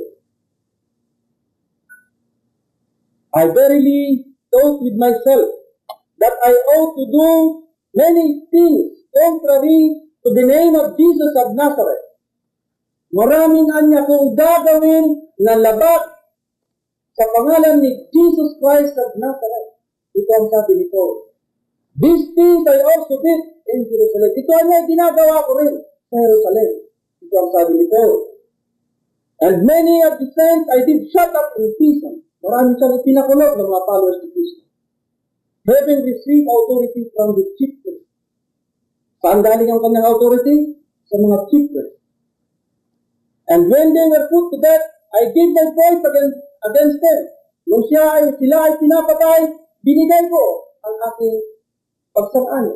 I verily thought with myself that I ought to do many things contrary to the name of Jesus of Nazareth. Maraming anya kong gagawin na labag sa pangalan ni Jesus Christ of Nazareth. Ito ang sabi ni Paul. These things I also did in Jerusalem. Ito ang ginagawa ko rin sa Jerusalem. Ito ang sabi ni Paul. And many of the saints I did shut up in prison. Marami siyang ipinakulog ng mga followers ni Kristo. Having received authority from the chief priests. Saan galing ang kanyang authority? Sa mga chief priests. And when they were put to death, I gave my voice against them. Nung sila ay pinapatay, binigay ko ang aking pagsang-ani.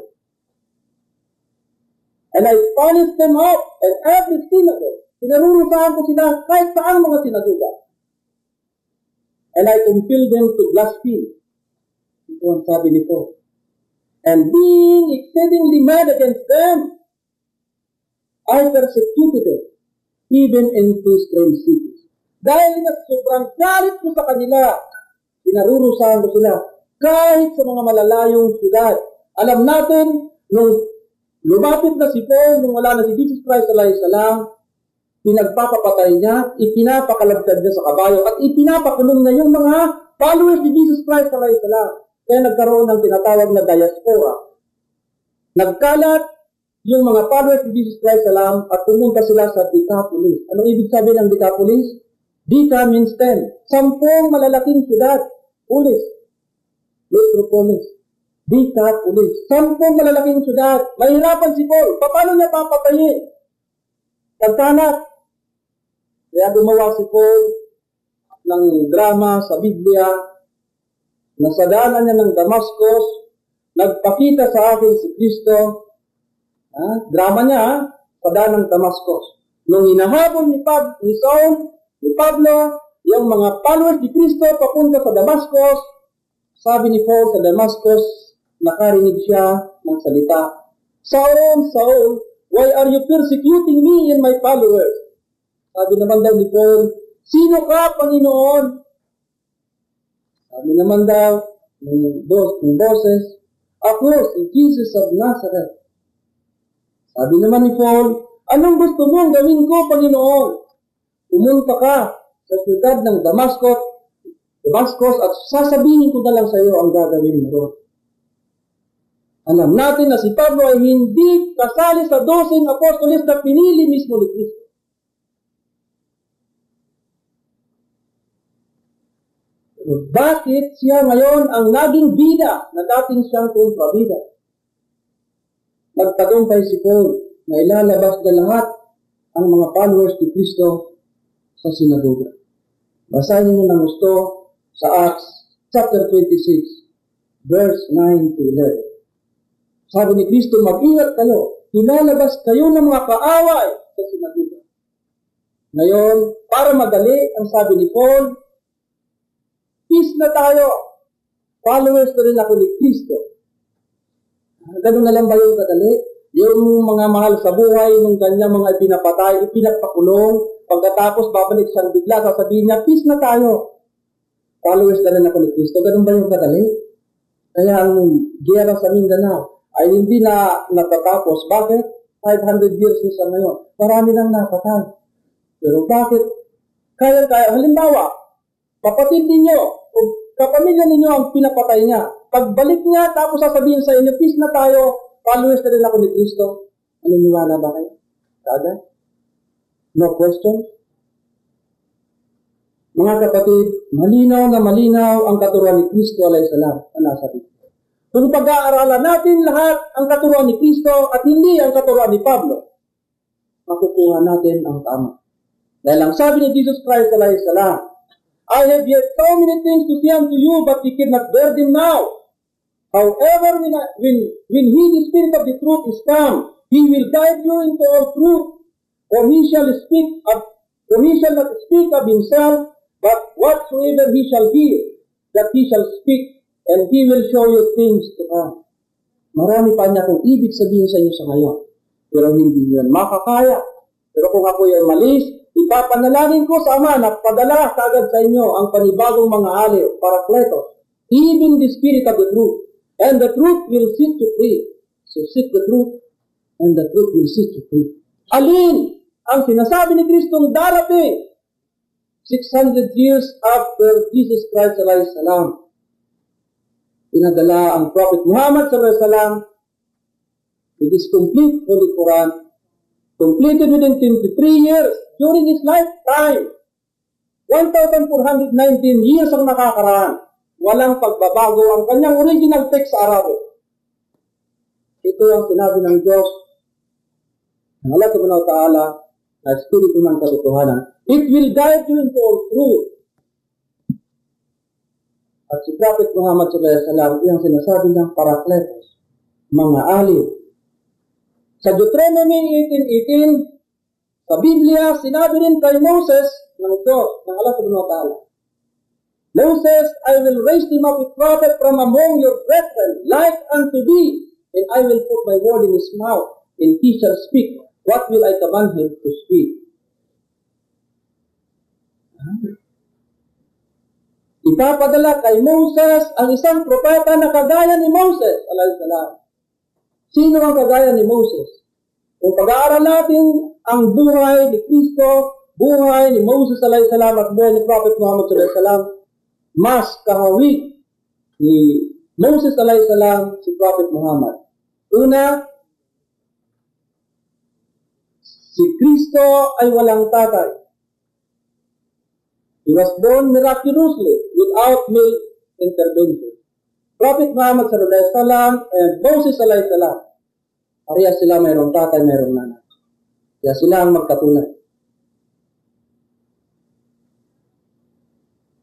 And I punished them out in every synagogue. Pinarurusahan ko sila kahit saan mga sinagoga. And I compelled them to blaspheme. Ito ang sabi ni Paul. And being exceedingly mad against them, I persecuted them, even into strange cities. Dahil na sobrang galit ko sa kanila, pinarurusahan ko sila kahit sa mga malalayong syudad. Alam natin, nung lumapit na si Paul, nung wala na si Jesus Christ alayhi salam, pinagpapapatay niya, ipinapakalagtad niya sa kabayo, at ipinapakulong na yung mga followers ni Jesus Christ alayhi salam. Kaya nagkaroon ng tinatawag na diaspora. Nagkalat yung mga followers ni Jesus Christ salam at pumunta sila sa Decapolis. Anong ibig sabihin ng Decapolis? Deca means 10. 10 malalaking syudad. Polis. Metropolis. Decapolis. 10 malalaking syudad. Mahirapan si Paul. Paano niya papatayin? Pagkalat. Kaya gumawa si Paul ng drama sa Biblia na sa daanan niya ng Damascus, nagpakita sa akin si Kristo. Drama niya, sa daanan ng Damascus. Nung hinahabol ni Pablo, yung mga followers ni Kristo papunta sa Damascus, sabi ni Paul sa Damascus, nakarinig siya ng salita, Saul, Saul, why are you persecuting me and my followers? Sabi naman daw ni Paul, sino ka, Panginoon? Sabi naman daw ng boses, ako si Jesus of Nazareth. Sabi naman ni Paul, anong gusto mong gawin ko, Panginoon? Pumunta ka sa siyudad ng Damascus at sasabihin ko na lang sa iyo ang gagawin mo doon. Alam natin na si Pablo ay hindi kasali sa 12 apostoles na pinili mismo ni Kristo. Pero bakit siya ngayon ang naging bida na dating siyang kontrabida? Nagtagumpay si Paul na ilalabas na lahat ang mga followers ni Kristo sa sinagoga. Basahin niyo ng gusto sa Acts chapter 26, verse 9 to 11. Sabi ni Kristo, mag-ingat kayo, ilalabas kayo ng mga kaaway sa sinagoga. Ngayon, para madali, ang sabi ni Paul, peace na tayo, followers na rin ako ni Kristo. Ganun na lang ba yung kadali? Yung mga mahal sa buhay, nung kanya mga ipinapatay, ipinapakulong, pagkatapos babalik siyang bigla, sasabihin niya, peace na tayo. Followers na rin ako ni Kristo. Ganun ba yung kadali? Kaya ang giyera sa Mindanao ay hindi na natatapos. Bakit? 500 years na sa ngayon. Marami nang napatay. Pero bakit? Kaya, halimbawa, kapatid ninyo, o kapamilya ninyo ang pinapatay niya. Pagbalik niya, tapos sasabihin sa inyo, peace na tayo, followers na rin ako ni Kristo. Naniniwala ba kayo? Kada? No question? Mga kapatid, malinaw na malinaw ang katuruan ni Kristo alayhi salam na nasa Biblia. Kung pag-aaralan natin lahat ang katuruan ni Kristo at hindi ang katuruan ni Pablo, makukuha natin ang tama. Dahil ang sabi ni Jesus Christ alayhi salam, I have yet so many things to say unto you, but you cannot bear them now. However, when He, the Spirit of the truth, is come, He will guide you into all truth. For He shall not speak of Himself, but whatsoever He shall hear, that He shall speak, and He will show you things to come. Marami pa niya kung ibig sabihin sa inyo sa ngayon. Pero hindi yun makakaya. Pero kung ako ay malis, ipapanalangin ko sa Ama na padala kagad sa inyo ang panibagong mga aliw, Parakletos, even the Spirit of the truth. And the truth will set you free. So seek the truth, and the truth will set you free. Alin ang sinasabi ni Kristong darating 600 years after Jesus Christ alayhi salam? Pinadala ang Prophet Muhammad sallallahu alaihi wasallam with his complete Holy Quran, completed within 23 years during his lifetime. 1,419 years ang nakakaraan. Walang pagbabago ang kanyang original text sa Arabic. Ito ang sinabi ng Diyos ng Allah subhanahu wa ta'ala na Espiritu ng katotohanan. It will guide you into all truth. At si Prophet Muhammad sallallahu alaihi wasallam, yung sinasabi ng Parakletos, mga aliw. Sa Deuteronomy 18:18, sa Biblia, sinabi rin kay Moses ng Diyos, ng Allah subhanahu wa ta'ala, Moses, I will raise him up a prophet from among your brethren, like unto thee, and I will put my word in his mouth, and he shall speak. What will I command him to speak? Ipapadala kay Moses ang isang propeta na kagaya ni Moses, alayhi salam. Sino ang kagaya ni Moses? Kung pag-aaral natin ang buhay ni Kristo, buhay ni Moses, alayhi salam, at buhay ni Prophet Muhammad, alayhi salam, mas kahawig ni Moses, alayhi salam, si Prophet Muhammad. Una, si Kristo ay walang tatay. He was born miraculously without male intervention. Prophet Muhammad sallallahu alaihi wasallam and Moses sallallahu alaihi wasallam, parehas sila mayroong tatay, mayroong nanay. Kaya sila ang magkatunay.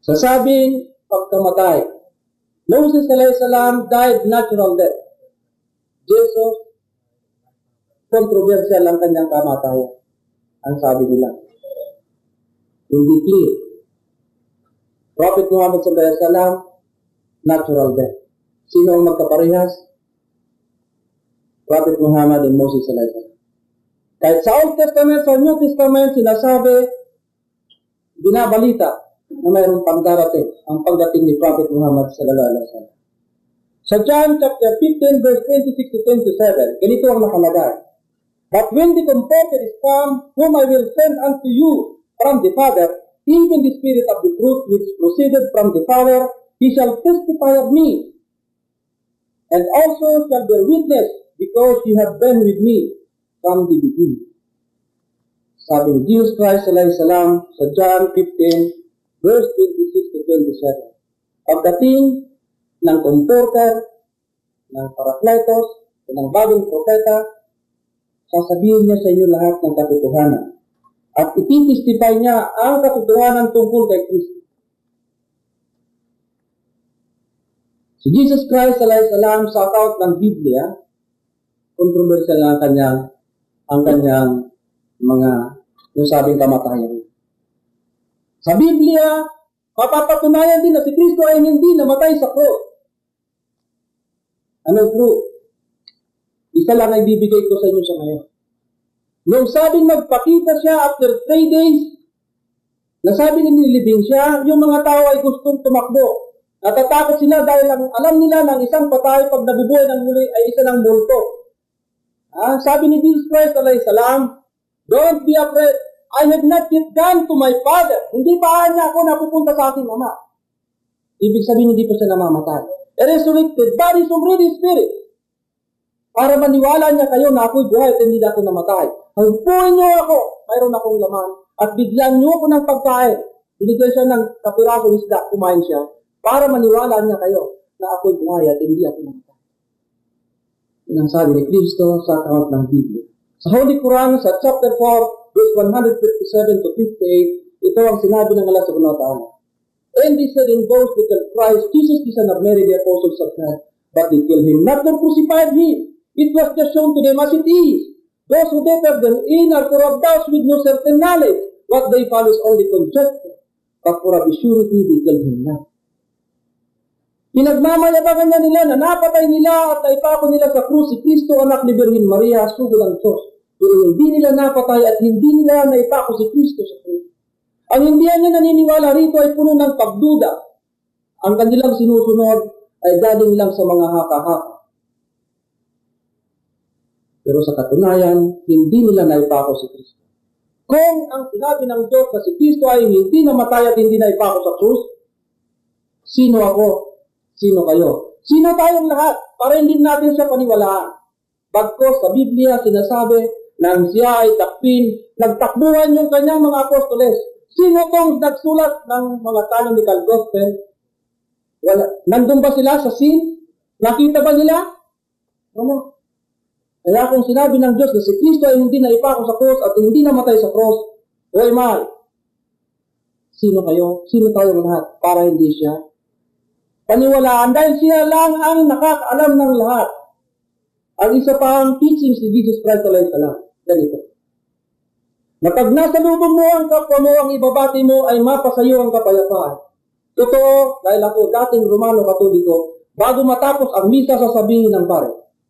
Sasabing pagkamatay. Moses alayhi salam died natural death. Jesus, controversial ang kanyang kamatayan. Ang sabi nila. Hindi clear. Prophet Muhammad sallallahu alaihi wasallam, natural death. Sino ang magkaparehas? Prophet Muhammad and Moses sallallahu alaihi wasallam. Kahit sa Old Testament, sa New Testament, sinasabi, binabalita na mayroong pagdarating, ang pagdating ni Prophet Muhammad sallallahu alaihi wasallam. Sa John chapter 15 verse 26 to 27, ganito ang nakalagay. But when the Comforter is come, whom I will send unto you from the Father, even the Spirit of the truth which proceeded from the Father, he shall testify of me, and also shall bear witness, because ye have been with me from the beginning. Sabi ni Jesus Christ sallallahu alaihi wasallam sa John 15 verse 26 to 27. Pagdating ng Comforter, ng Parakletos, ng bagong propeta, sasabihin niya sa inyo lahat ng katotohanan. At ititestify niya ang katotohanan tungkol kay Kristo. Si Jesus Christ sallallahu alaihi wasallam sa account ng Biblia, kontrobersyal na ang kanyang mga yung sabing kamatayan. Sa Biblia, mapapatunayan din na si Kristo ay hindi namatay sa cross. Anong proof? Isa lang ay bibigay ko sa inyo sa ngayon. Nung sabing magpakita siya after 3 days, nasabi nililibing siya, yung mga tao ay gustong tumakbo. Natatakot sila dahil alam nila ng isang patay pag nabubuhay ng muli ay isa ng multo. Sabi ni Jesus Christ alayhi salam, don't be afraid, I have not yet gone to my Father. Hindi pa niya ako napupunta sa aking Ama. Ibig sabihin hindi pa siya namamatay. A resurrected body is already spirit. Para maniwala niya kayo na ako'y buhay at hindi na ako namatay. Hagpuin niyo ako, mayroon akong laman, at bigyan niyo ako ng pagkain. Binigyan siya ng kapirasong isda, kumain siya, para maniwala niya kayo na ako'y buhay at hindi ako namatay. Yan ang sabi ni Kristo sa account ng Biblia. Sa Holy Quran, sa chapter 4, verse 157 to 58, ito ang sinabi ng Allah subhanahu wa ta'ala. And they said in both little Christ, Jesus the Son of Mary, the apostles of God, but they killed him, not nor crucified him. It was just shown to them as it is. Those who better than in are full of doubts with no certain knowledge. What they follow is only conjecture, but for a surety they killed him not. Pinagmamayabangan niya nila na napatay nila at naipako nila sa krus si Kristo, anak ni Birhen Maria, sugod ng Diyos. Pero hindi nila napatay at hindi nila naipako si Kristo sa krus. Ang hindi niya naniniwala rito ay puno ng pagduda. Ang kanilang sinusunod ay galing lang sa mga haka-haka. Pero sa katunayan, hindi nila naipako si Kristo. Kung ang sinabi ng Diyos na si Kristo ay hindi namatay at hindi naipako sa krus, sino ako? Sino kayo? Sino tayong lahat para hindi natin siya paniwalaan? Bagkos sa Biblia sinasabi nang siya ay takpin, nagtakbuhan yung kanyang mga apostoles. Sino tong nagsulat ng mga canonical gospel? Wala. Nandun ba sila sa scene? Nakita ba nila? Wala. Kaya kung sinabi ng Diyos na si Kristo ay hindi naipako sa cross at hindi namatay sa cross, why man? Sino kayo? Sino tayong lahat para hindi siya paniwalaan? Dahil siya lang ang nakakaalam ng lahat. Ang isa pang teachings ni Jesus Christ alayhi salam, ganito. Na pag nasa lubong mo ang kapwa mo, ang ibabati mo ay mapasayo ang kapayapaan. Totoo, dahil ako dating Romano Katoliko, bago matapos ang misa sasabihin ng pare,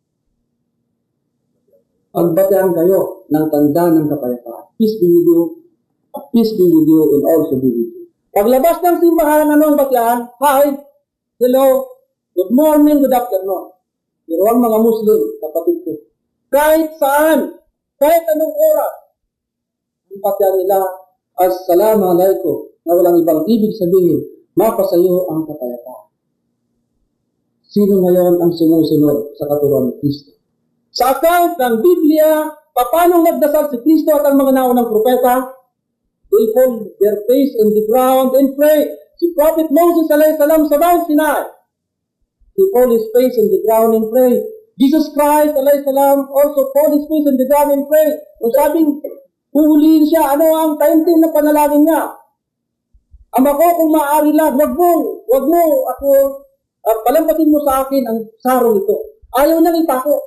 pagbataan kayo ng tanda ng kapayapaan. Peace be with you, peace be with you, and also be with you. Paglabas ng simbahan, ano ang batyan? Hi, hello, good morning, good afternoon. Pero ang mga Muslim, kapatid ko, kahit saan, kahit anong oras, ang batyan nila, Assalamualaikum, na walang ibang ibig sabihin, mapasayo ang kapayapaan. Sino ngayon ang sumusunod sa katuruan ni Kristo? Sa account ng Biblia, paano nagdasal si Kristo at ang mga naunang propeta? They fall their face in the ground and pray. Si Prophet Moses alayhi salam sa Mount Sinai, he fall his face in the ground and pray. Jesus Christ alayhi salam also fall his face in the ground and pray. Kung sabing, huhulihin siya, ano ang taimtim na panalangin niya? Ama ko, kung maaari lang, wag mo ako, palampasin mo sa akin ang sarong ito. Ayaw nang ipako.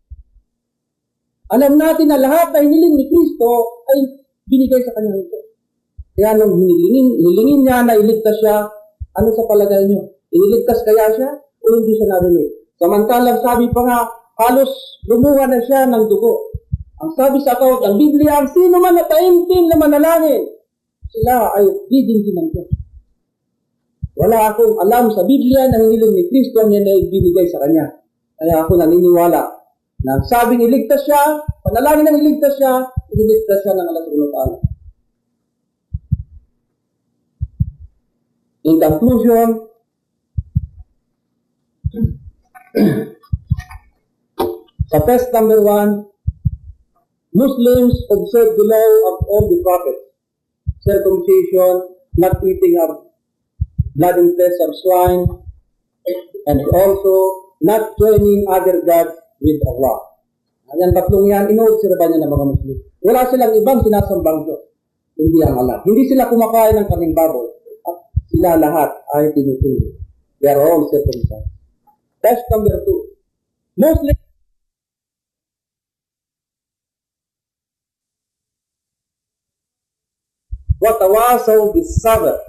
Alam natin na lahat na hiniling ni Kristo ay binigay sa kanya ito. Kaya nung hinilingin niya na iligtas siya, ano sa palagay niyo? Iniligtas kaya siya o hindi siya narinig? Samantalang sabi pa nga, halos lumuha na siya ng dugo. Ang sabi sa akawat ng Biblia, ang sino man na taimtim na manalangin, sila ay didinggin ng Diyos. Wala akong alam sa Biblia na hiniling ni Kristo niya na ibinigay sa kanya. Kaya ako naniniwala na sabing iligtas siya, panalangin ng iligtas siya, iniligtas siya ng alas ulo taala. In conclusion, sa test number 1, Muslims observe the law of all the prophets. Circumcision, not eating of blood and flesh of swine, and also not joining other gods with Allah. Ayan, tatlong yan, ino-observa niya ng mga Muslim. Wala silang ibang sinasambang Diyos, hindi ang Allah. Hindi sila kumakain ng kaming baboy, at sila lahat ay tinutuloy. They are all circumcised. Test number 2. Muslims watawasaw bis sabr.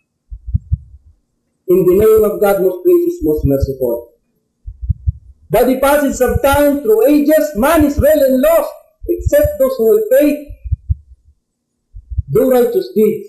In the name of God, most gracious, most merciful. By the passage of time, through ages, man is really lost, except those who have faith, do righteous deeds,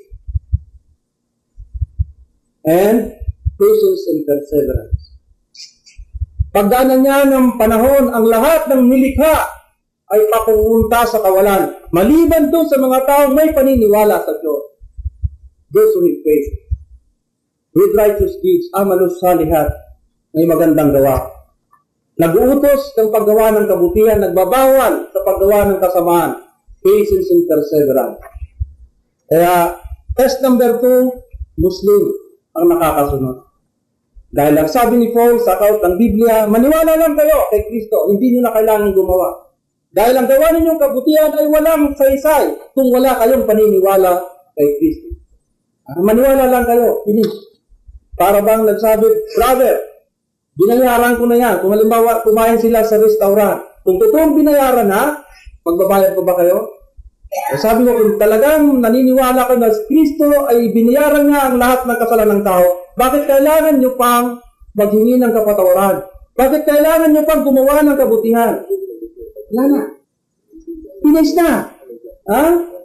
and patience and perseverance. Pagdaanan niya ng panahon, ang lahat ng nilikha ay papunta sa kawalan, maliban doon sa mga taong may paniniwala sa Diyos. Those who have faith, with righteous deeds, amalus salihat, may magandang gawa. Nag-uutos ng paggawa ng kabutihan, nagbabawal sa paggawa ng kasamaan, patience and perseverance. Kaya, test number 2, Muslim ang nakakasunod. Dahil ang sabi ni Paul sa account ng Biblia, maniwala lang kayo kay Kristo, hindi nyo na kailangan gumawa. Dahil ang gawa ninyong kabutihan ay walang saysay kung wala kayong paniniwala kay Kristo. Maniwala lang kayo, finish. Para bang nagsabi, brother, binayaran ko na yan. Kung halimbawa, kumain sila sa restaurant. Kung totoong binayaran na, magbabayad ko ba kayo? Sabi ko, kung talagang naniniwala ko na Kristo ay binayaran niya ang lahat ng kasalanan ng tao, bakit kailangan nyo pang maghingi ng kapatawaran? Bakit kailangan nyo pang gumawa ng kabutihan? Wala na. Finish na. Ha?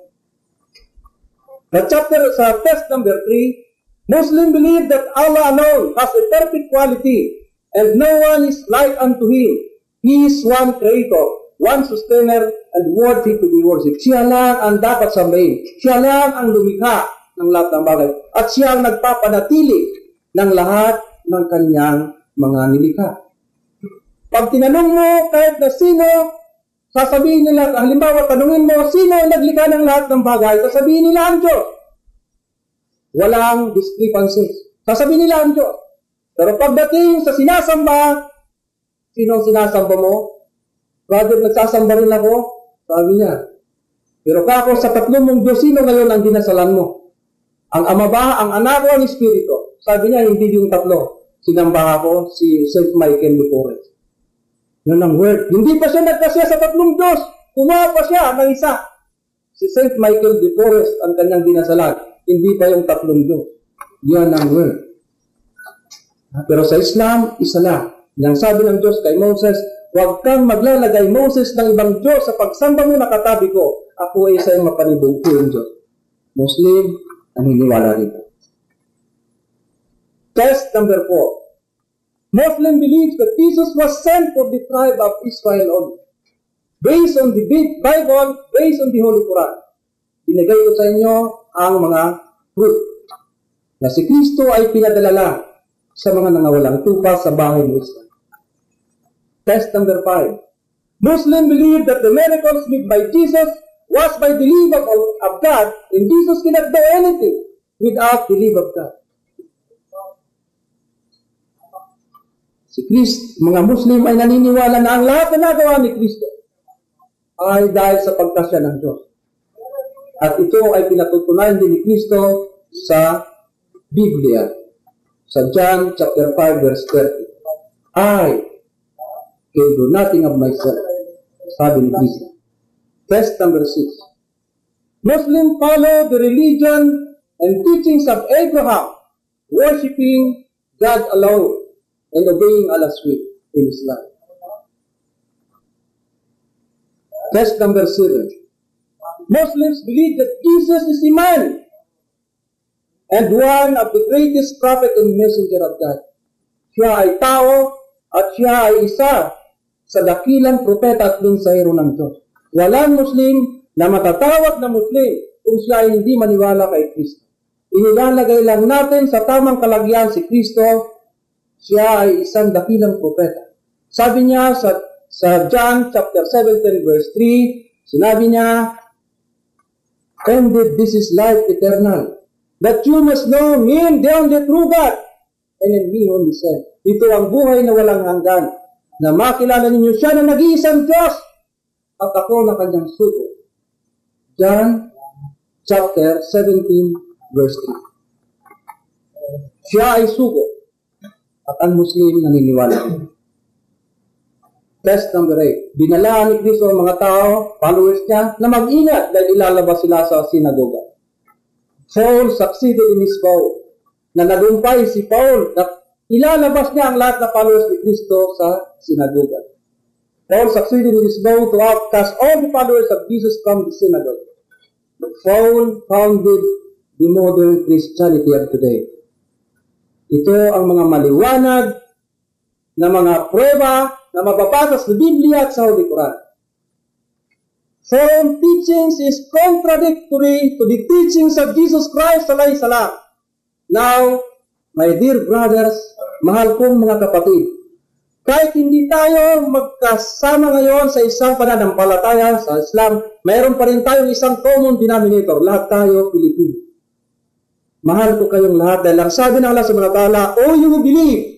Sa test number 3, Muslims believe that Allah alone has a perfect quality and no one is like unto Him. He is one creator, one sustainer, and worthy to be worshipped. Siya lang ang dapat sambahin. Siya lang ang lumikha ng lahat ng bagay. At siya ang nagpapanatili ng lahat ng kanyang mga nilikha. Pag tinanong mo kahit na sino, sasabihin nila, halimbawa, tanungin mo, sino ang naglikha ng lahat ng bagay? Sasabihin nila ang Diyos. Walang discrepancies. Sasabihin nila ang Diyos. Pero pagdating sa sinasamba, sino ang sinasamba mo? Brother, nagsasamba rin ako. Sabi niya. Pero kako sa tatlong mong Diyos, sino ngayon ang dinasalan mo? Ang Ama ba, ang Anak o ang Espiritu? Sabi niya, hindi yung tatlo. Sinamba ako si St. Michael de Porres. Yun ang word. Hindi pa siya nagkasya sa tatlong Diyos. Kumuha pa siya ng isa. Si St. Michael de Porres ang kanyang dinasalan. Hindi pa yung tatlong Diyos. Yan ang word. Pero sa Islam, isa lang. Yang sabi ng Diyos kay Moses, huwag kang maglalagay, Moses, ng ibang Diyos sa pagsamba mo nakatabi ko. Ako ay isa yung mapanibong ko yung Diyos. Muslim, naniniwala rito. Test number 4. Muslim believes that Jesus was sent for the tribe of Israel only. Based on the Bible, based on the Holy Quran. Binigay ko sa inyo ang mga proof na si Kristo ay pinadala sa mga nangawalang tupa sa bahay ng Israel. Test number 5. Muslims believe that the miracles made by Jesus was by the leave of God, and Jesus cannot do anything without the leave of God. Si Kristo, mga Muslim ay naniniwala na ang lahat na nagawa ni Kristo ay dahil sa pagkasya ng Diyos. At ito ay pinatutunayan din ni Kristo sa Biblia sa John chapter 5 verse 30. I can do nothing of myself, sabi ni Kristo. Test number 6. Muslims follow the religion and teachings of Abraham, worshiping God alone and obeying Allah's will in Islam. Test number 7. Muslims believe that Jesus is a man and one of the greatest prophet and messenger of God. Siya ay tao at siya ay isa sa dakilang propeta at mensahero ng Diyos. Walang Muslim na matatawag na Muslim kung siya ay hindi maniwala kay Kristo. Inilalagay lang natin sa tamang kalagyan si Kristo, siya ay isang dakilang propeta. Sabi niya sa John chapter 17 verse 3, sinabi niya, and this is life eternal, that you must know me, the only true God, and in me only sent. Ito ang buhay na walang hanggan, na makilala ninyo siya na nag-iisang Diyos, at ako na kanyang sugo. John chapter 17 verse 3. Siya ay sugo, at ang Muslim naniniwala. Test number 8. Binalaan ni Kristo ang mga tao, followers niya, na mag-ingat dahil ilalabas sila sa sinagoga. Paul succeeded in his vow. Na nagumpay si Paul na ilalabas niya ang lahat na followers ni Kristo sa sinagoga. Paul succeeded in his vow to outcast all the followers of Jesus from the synagogue. Paul founded the modern Christianity of today. Ito ang mga maliwanag na mga prueba na mababasa sa Biblia at sa Holy Quran. Foreign teachings is contradictory to the teachings of Jesus Christ alayhi salam. Now, my dear brothers, mahal kong mga kapatid, kahit hindi tayo magkasama ngayon sa isang pananampalataya sa Islam, mayroon pa rin tayong isang common denominator. Lahat tayo Pilipino. Mahal ko kayong lahat dahil ang sabi ng Allah subhanahu wa ta'ala, O you who believe,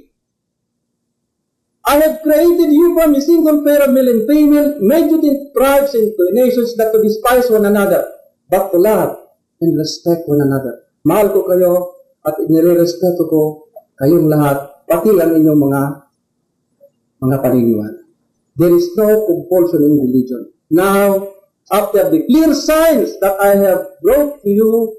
I have created you from a single pair of male and female, made you in tribes and nations, not to despise one another, but to love and respect one another. Mahal ko kayo at nire-respeto ko kayong lahat, pati ang inyong mga paniniwala. There is no compulsion in religion. Now, after the clear signs that I have brought to you,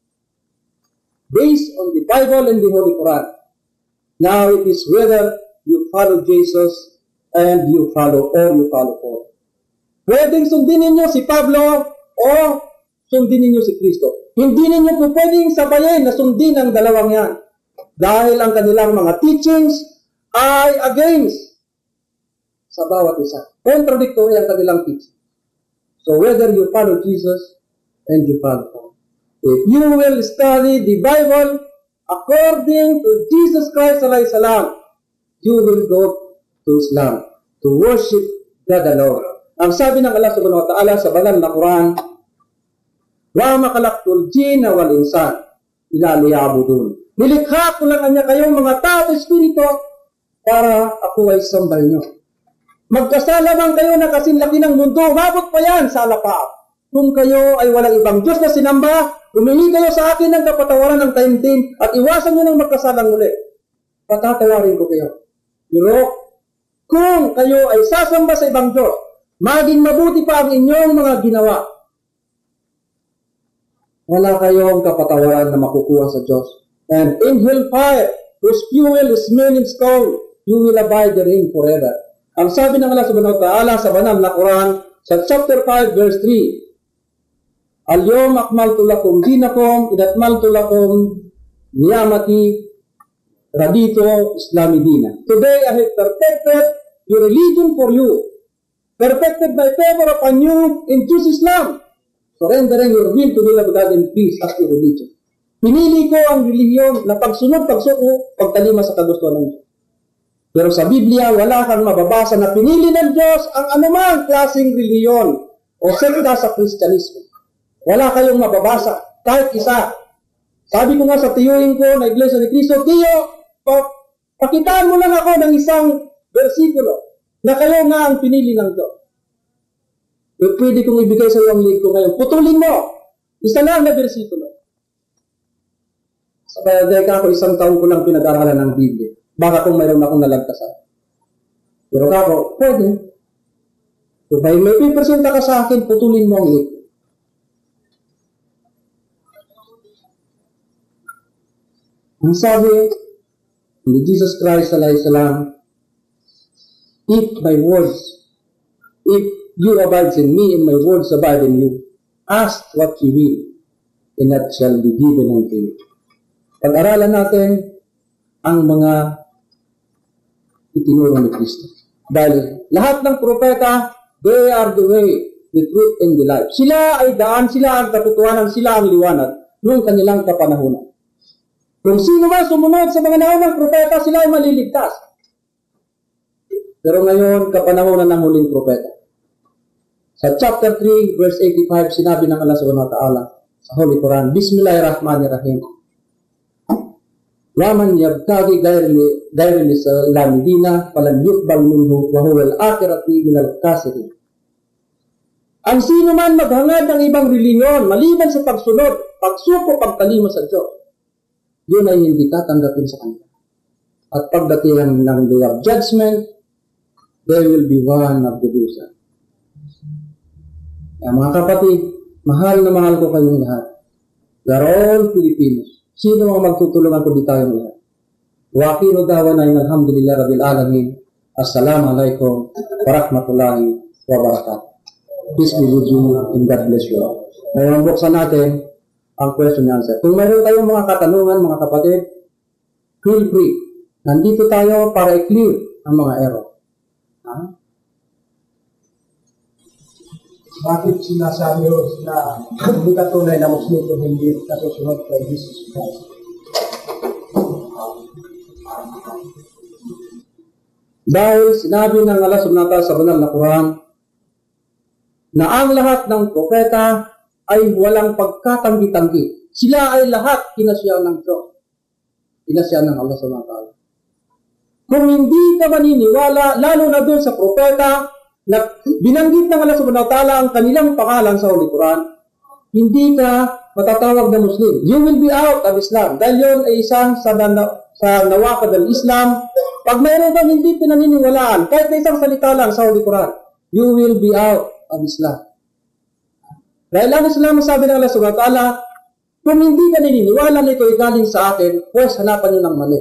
based on the Bible and the Holy Quran, now it is whether you follow Jesus and you follow Paul. Pwedeng sundin ninyo si Pablo o sundin ninyo si Kristo. Hindi ninyo po pwedeng sabayin na sundin ang dalawang yan. Dahil ang kanilang mga teachings ay against sa bawat isa. Contradictory ang kanilang teaching. So whether you follow Jesus and you follow Paul. If you will study the Bible according to Jesus Christ alayhi salam, you will go to Islam to worship God alone. Ang sabi ng Allah subhanahu wa ta'ala sa banal na Quran, wa makalaktul jina wal insan ila liya'budun. Nilikha ko lang niya kayong mga tao at espiritu para ako ay sambay nyo. Magkasala man kayo na kasinlaki ng mundo, mabot pa yan sa alapaap. Kung kayo ay walang ibang Diyos na sinamba, humingi kayo sa akin ng kapatawaran ng taimtim at iwasan nyo ng magkasalang muli. Patatawarin ko kayo. Pero kung kayo ay sasamba sa ibang Diyos, maging mabuti pa ang inyong mga ginawa. Wala kayong kapatawaran na makukuha sa Diyos. And in hellfire, whose fuel is smelling stone, you will abide therein forever. Ang sabi ng Allah subhanahu wa ta'ala sa banal na Quran, sa chapter 5 verse 3, Al-yawm akmaltu lakum dinakum, idatmaltu lakum niyamati, Radito Islami Dina. Today I have perfected your religion for you. Perfected my favor upon you in choose Islam. Surrendering your will to the will of God and peace as your religion. Pinili ko ang relihiyon na pagsunod, pagsuko, pagtalima sa kagustuhan ng Diyos. Pero sa Biblia, wala kang mababasa na pinili ng Diyos ang anumang klaseng relihiyon o sekta sa Kristyanismo. Wala kayong mababasa, kahit isa. Sabi ko nga sa tiyuhin ko na Iglesia ni Cristo, Tiyo, pakitaan mo lang ako ng isang versikulo na kayo nga ang pinili ng Diyos. Pwede kong ibigay sa iyo ang link ko ngayon. Putulin mo. Isa lang na versikulo. Kaya dahil ako isang taon ko lang pinag-aralan ng Biblia. Baka kung mayroon akong nalagtasan. Pero kako, pwede. Kung may pipresenta ka sa akin, putulin mo ang ito. Ang sabi ni Jesus Christ salam, if you abide in me and my words abide in you, ask what you will, and that shall be given unto you. Pag-aralan natin ang mga itinuro ni Kristo. Dahil lahat ng propeta, they are the way, the truth, and the life. Sila ay daan, sila ang katotohanan, sila ang liwanag noong kanilang kapanahunan. Kung sino man sumunod sa mga naunang propeta, sila ay maliligtas. Pero ngayon, kapanahunan ng huling propeta. Sa chapter 3, verse 85, sinabi ng Allah subhanahu wa ta'ala sa Holy Quran, Bismillahirrahmanirrahim. Waman yabtagi gayri lislami dina falan yukbal minhu wa huwa al-akhirati minal khasirin. Ang sino man maghangad ng ibang reliyon maliban sa pagsunod, pagsuko, pagtalima sa Diyos, yun ay hindi tatanggapin sa kanila. At pagdating ng day of judgment, they will be one of the loser. Mga kapatid, mahal na mahal ko kayong lahat. We are all Filipinos. Sino ang magtutulungan ko di tayong lahat? Wakiru dawana yung alhamdulillah rabbil alamin. Assalamualaikum warahmatullahi wabarakatuh. Peace be with you and God bless you all. Ngayon, buksan natin ang question and answer. Kung mayroon tayong mga katanungan, mga kapatid, feel free. Nandito tayo para i-clear ang mga error. Bakit sinasabi ho na hindi ka tunay na Muslim kung hindi kasusunod kay Jesus Christ? Dahil sinabi ng Allah subhanahu wa ta'ala sa banal na Quran na ang lahat ng propeta ay walang pagkatanggi-tanggi. Sila ay lahat kinasya ng Diyos. Kinasya ng Allah subhanahu wa ta'ala. Kung hindi ka maniniwala, lalo na doon sa propeta, na binanggit ng Allah subhanahu wa ta'ala ang kanilang pangalan sa Holy Quran, hindi ka matatawag na Muslim. You will be out of Islam. Dahil yun ay isang sa nawakad al Islam. Pag mayroon kang hindi pinaniniwalaan, kahit na isang salita lang sa Holy Quran, you will be out of Islam. Dahil ang Islam, sabi ng Allah subhanahu wa ta'ala, kung hindi ka naniniwala na ito ay galing sa akin, pues hanapan nyo ng mali.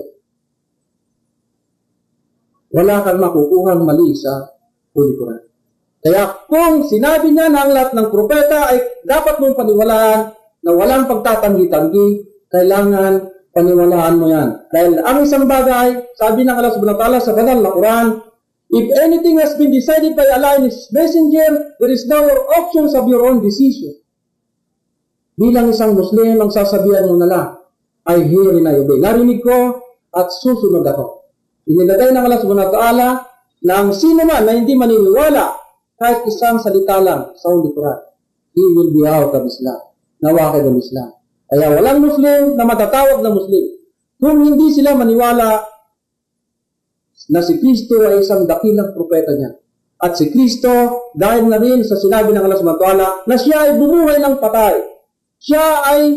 Wala kang makukuhang mali sa Holy Quran. Kaya kung sinabi niya na ang lahat ng propeta ay dapat mong paniwalaan na walang pagtatanggi-tanggi, kailangan paniwalaan mo yan. Dahil ang isang bagay, sabi ng Allah subhanahu wa ta'ala sa banal na Quran, if anything has been decided by Allah and His messenger, there is no options of your own decision. Bilang isang Muslim, ang sasabihan mo na lang, I hear and I obey. Narinig ko at susunod ako. Inilagay ng Allah subhanahu wa ta'ala na ang sino man na hindi maniniwala kahit isang salita lang sa Holy Quran, he will be out of Islam. Nawakid ang Islam. Kaya walang Muslim na matatawag na Muslim kung hindi sila maniwala na si Kristo ay isang dakilang propeta niya. At si Kristo, dahil na rin sa sinabi ng Allah subhanahu wa ta'ala, na siya ay bumuhay ng patay. Siya ay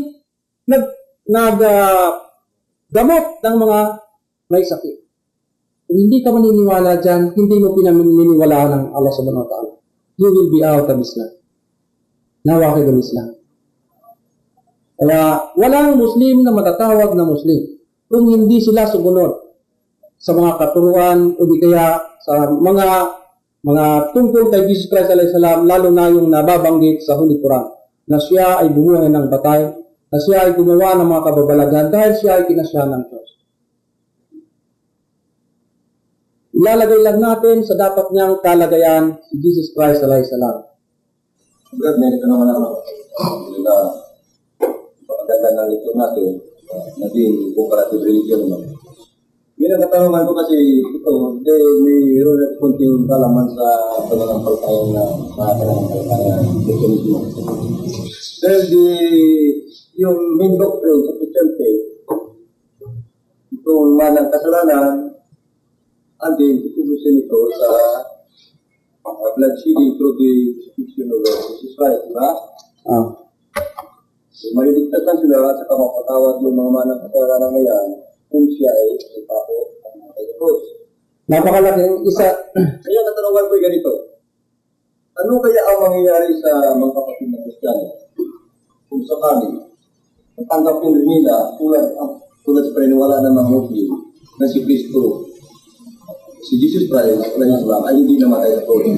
naggamot ng mga may sakit. Kung hindi ka maniniwala dyan, hindi mo pinaniniwalaan ng Allah subhanahu wa ta'ala. You will be out of Islam. Nawakid ang Islam. Kaya walang Muslim na matatawag na Muslim kung hindi sila sumunod sa mga katuruan o di kaya sa mga tungkol kay Jesus Christ alayhi salam, lalo na yung nababanggit sa Holy Quran na siya ay bumuhay ng batay, na siya ay gumawa ng mga kababalagan dahil siya ay kinasya ng Diyos. Ilalagay lang natin sa dapat niyang kalagayan si Jesus Christ alayhi salam. Brad, may ito naman ako. Na pagkaganda ng ito natin, naging comparative religion naman. Yung katanungan ko kasi ito, mayroon at kunting kalaman sa pananampalatayang na pananampalatayang ito mismo. Dahil yung main doctrine sa Christian faith, itong manang kasalanan, and then itubusin ito sa blood shedding through the crucifixion of Jesus Christ, diba? Maliligtasan sila at saka mapatawad yung mga manang kasalanan na yan kung siya ay ipako ang mga Diyos. Napakalaking isa. Kaya katanungan ko ganito. Ano kaya ang mangyayari sa mga kapatid na Kristiyano kung sakali natanggapin rin nila tulad sa paniniwala ng mga Muslim na si Kristo, si Jesus Christ, ang Islam, ay hindi namatay sa krus?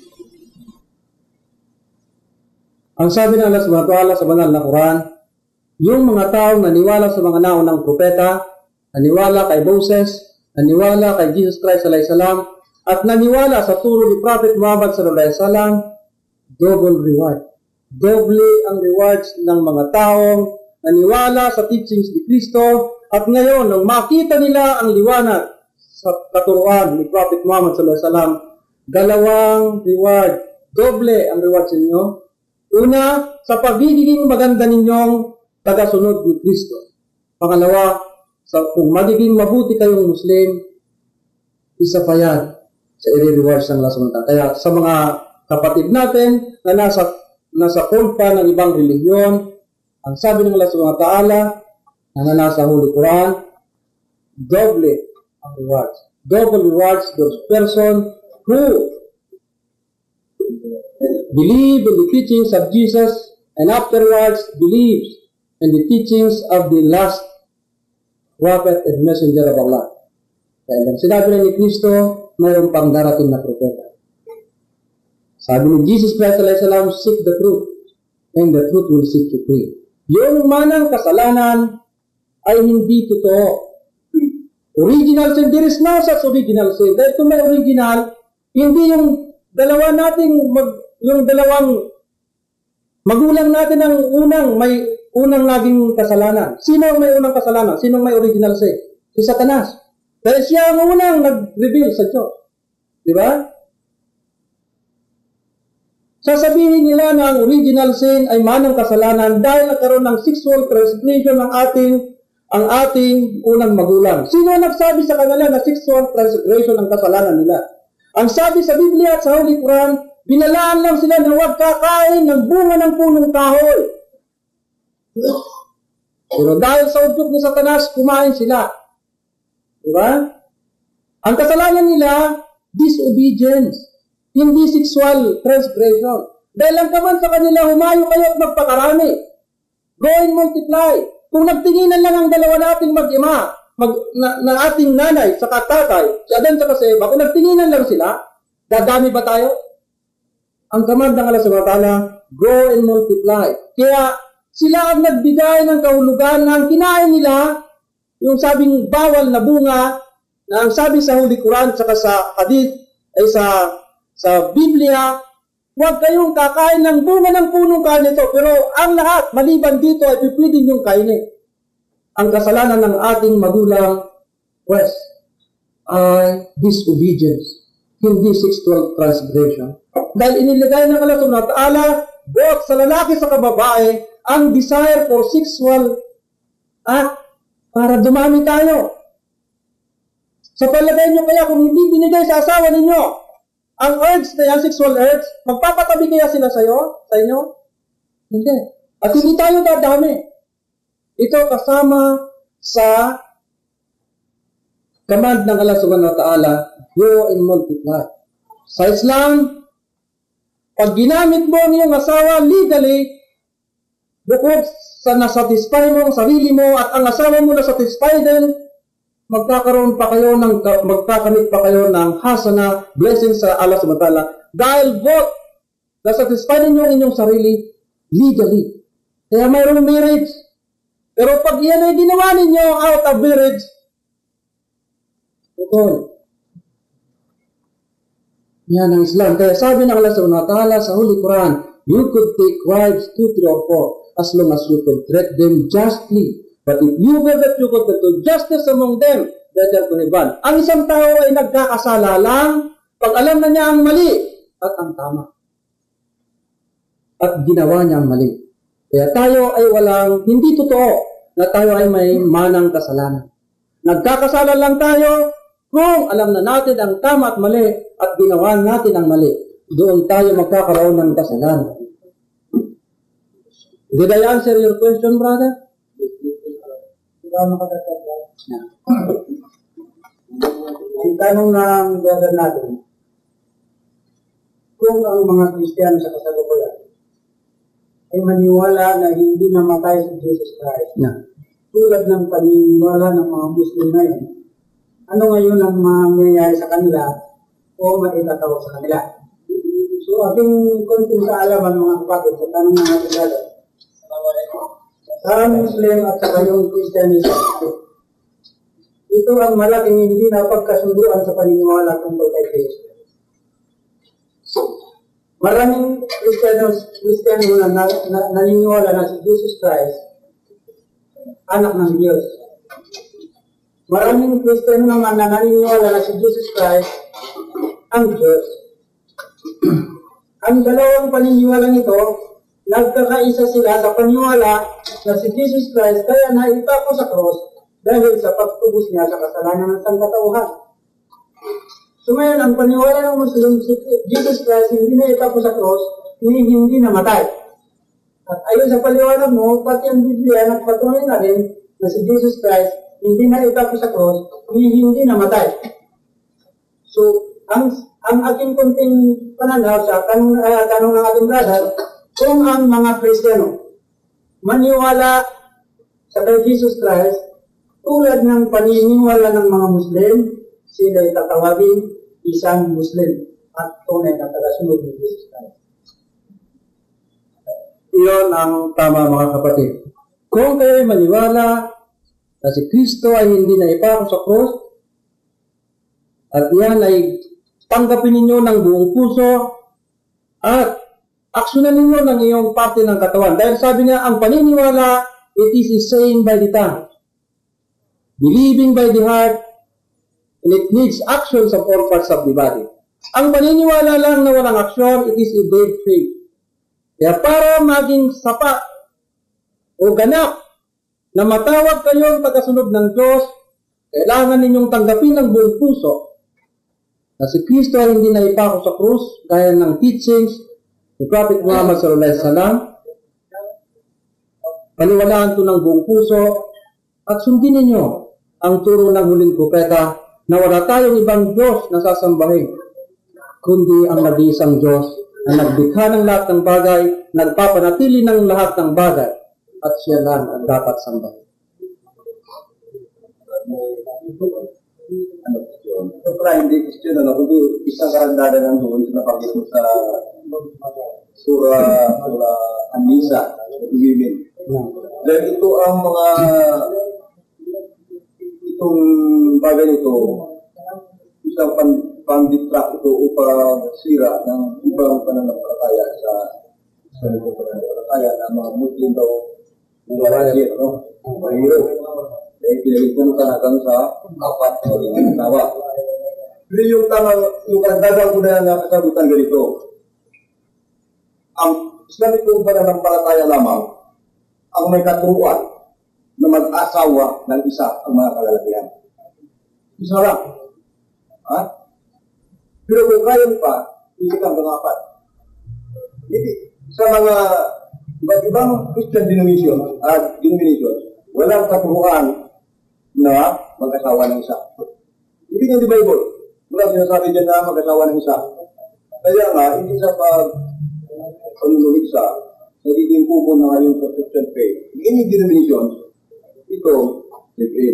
Ang sabi ng Allah subhanahu wa ta'ala sa banal na Quran, yung mga taong naniwala sa mga naunang propeta, naniwala kay Moses, naniwala kay Jesus Christ alayhi salam, at naniwala sa turo ni Prophet Muhammad sallallahu alaihi wasallam, double reward. Doble ang rewards ng mga taong naniwala sa teachings ni Kristo, at ngayon, nang makita nila ang liwanag sa katuruan ni Prophet Muhammad sallallahu alaihi wasallam, dalawang reward, doble ang reward sa inyo. Una, sa pagiging maganda ninyong tagasunod ni Kristo. Pangalawa, kung magiging mabuti kayong Muslim, isa pa yan sa i-rewards ng Allah SWT. Kaya sa mga kapatid natin na nasa kulpa ng ibang relihiyon, ang sabi ng Allah SWT na nasa Holy Quran, doble ang rewards. Double rewards those person who believe in the teachings of Jesus and afterwards believes in the teachings of the last prophet and messenger of Allah. Kaya sinabi ni Kristo, mayroon pang darating na propeta. Sabi ni Jesus Christ alayhi salam, seek the truth and the truth will set you free. Yung manang kasalanan ay hindi totoo. Original sin, there is no such original sin. Dahil kung may original, hindi yung dalawa nating yung dalawang magulang natin ang may unang naging kasalanan. Sino ang may unang kasalanan? Sino ang may original sin? Si Satanas. Dahil siya ang unang nag-reveal sa Diyos. Di ba? Sasabihin nila na ang original sin ay manang kasalanan dahil nagkaroon ng sexual transgression ng ating unang magulang. Sino ang nagsabi sa kanila na sexual transgression ang kasalanan nila? Ang sabi sa Biblia at sa Holy Quran, binalaan lang sila na huwag kakain ng bunga ng punong kahoy. Pero dahil sa udyok ni Satanas, kumain sila. Diba? Ang kasalanan nila, disobedience, hindi sexual transgression. Dahil lang naman sa kanila, humayo kayo at magpakarami. Go and multiply. Kung nagtinginan lang ang dalawa nating mag-ima, na ating nanay sa tatay, si Adan sa Eva, kung nagtinginan lang sila, dadami ba tayo? Ang command ng Allah subhanahu wa ta'ala, grow and multiply. Kaya sila ang nagbigay ng kahulugan na ang kinain nila, yung sabing bawal na bunga, na ang sabi sa Holy Quran, saka sa hadith, ay sa Biblia, huwag kayong kakain ng bunga ng punong kanito, pero ang lahat, maliban dito, ay pipwede niyong kainin. Ang kasalanan ng ating magulang, West, ay disobedience, hindi sexual transgression. Dahil inilagay ng Allah subhanahu wa ta'ala, both sa lalaki sa kababae, ang desire for sexual act para dumami tayo. Sa palagay nyo kaya kung hindi binigay sa asawa ninyo ang urge na yan, sexual urge, magpapatabi kaya sila sa inyo? Hindi. At hindi tayo dadami. Ito kasama sa command ng Allah subhanahu wa ta'ala, grow and multiply. Sa Islam, pag ginamit mo ang iyong asawa legally, bukod sa nasatisfy mo ang sarili mo at ang asawa mo nasatisfy din, magkakamit pa kayo ng hasana, blessing sa Allah subhanahu wa ta'ala. Dahil both, nasatisfy ninyo ang inyong sarili legally. Kaya mayroong marriage. Pero pag yan ay ginawa ninyo out of marriage, ito, yan ang Islam. Kaya sabi ng Allah subhanahu wa ta'ala sa Holy Quran, you could take wives 2, 3, or 4 as long as you could treat them justly. But if you will that you could do justice among them, better to heaven. Ang isang tao ay nagkakasala lang pag alam na niya ang mali at ang tama. At ginawa niya ang mali. Kaya tayo ay hindi totoo na tayo ay may manang kasalanan. Nagkakasala lang tayo kung alam na natin ang tama at mali at ginawa natin ang mali. Doon tayo magkakaroon ng kasalanan. Did I answer your question, brother? Ang tanong ng brother natin, kung ang mga Kristiyano sa kasalukuyan ay maniwala na hindi namatay si Jesus Christ, tulad ng paniniwala ng mga Muslim ngayon, ano ngayon ang mangyayari sa kanila o maitatawag sa kanila? So, ating konting kaalaman mga kapatid sa tanong ng ating brother. Sa Muslim at sa yung Christianism, ito ang malaking hindi napagkasunduan sa paniniwala tungkol kay Jesus. Maraming Kristiyano na naniniwala na si Jesus Christ, anak ng Diyos. Maraming Kristiyano naman na naniniwala na si Jesus Christ, ang Diyos. Ang dalawang paniniwalang ito, nagkakaisa sila sa paniniwala na si Jesus Christ kaya naitako sa cross dahil sa pagtubos niya sa kasalanan ng sangkatauhan. So ngayon, ang paniwala ng Muslim, si Jesus Christ hindi na itapos sa cross, hindi namatay. At ayon sa paliwanag mo, pati ang Biblia, nagpatunay na rin na si Jesus Christ hindi na itapos sa cross, hindi namatay. So, ang aking kunting pananaw sa tanong ng ating brother, kung ang mga Kristiyano maniwala sa kay Jesus Christ, tulad ng paniniwala ng mga Muslim, sila ay tatawagin isang Muslim at tunay na tagasunod ni Jesus Christ. Iyon ang tama mga kapatid. Kung kayo ay maniwala na si Kristo ay hindi na ipako sa cross, at yan ay tanggapin ninyo ng buong puso at aksyonan ninyo ng iyong parte ng katawan. Dahil sabi niya, ang paniniwala, it is saying by the tongue, believing by the heart, and it needs actions of all parts of the body. Ang paniniwala lang na walang aksyon, it is a dead faith. Kaya para maging sapat o ganap na matawag kayong tagasunod ng Diyos, kailangan ninyong tanggapin ng buong puso na si Kristo ay hindi na ipako sa krus gaya ng teachings ni Prophet Muhammad sallallahu alaihi wasallam. Paniwalaan ito ng buong puso at sundin ninyo ang turo ng huling propeta na wala tayong ibang Diyos na sasambahin, kundi ang nag-iisang Diyos na nagdikha ng lahat ng bagay, nagpapanatili ng lahat ng bagay, at siya lang ang dapat sambahin. Ito pala, hindi Christian, kundi isang karagdagan ng doon na napakita sa Surah An-Nisa, women. Dahil ito ang mga itong bagay nito, isang pan-distract ito upang sira ng ibang pananampalataya sa pananampalataya ng mga Muslim daw umarasir, no? Mahiro. Dahil pinalipunta natin sa apat na rin tawa. Pero yung kagdagang ko na kasagutan ganito, ang Islamic kong pananampalataya lamang ang may katuruan na mag-asawa ng isa ang mga kalalakihan. Isa lang. Ha? Pero kung kaya pa, hindi kang pangapat. Hindi. Sa mga iba't-ibang Christian denomination, walang katuruan na mag-asawa ng isa. Hindi nga di Bible. Wala sinasabi dyan na mag-asawa ng isa. Kaya nga, hindi sa pag-panunulit sa nagiging kubo na ngayon sa Christian faith. Any denomination, ito, libre.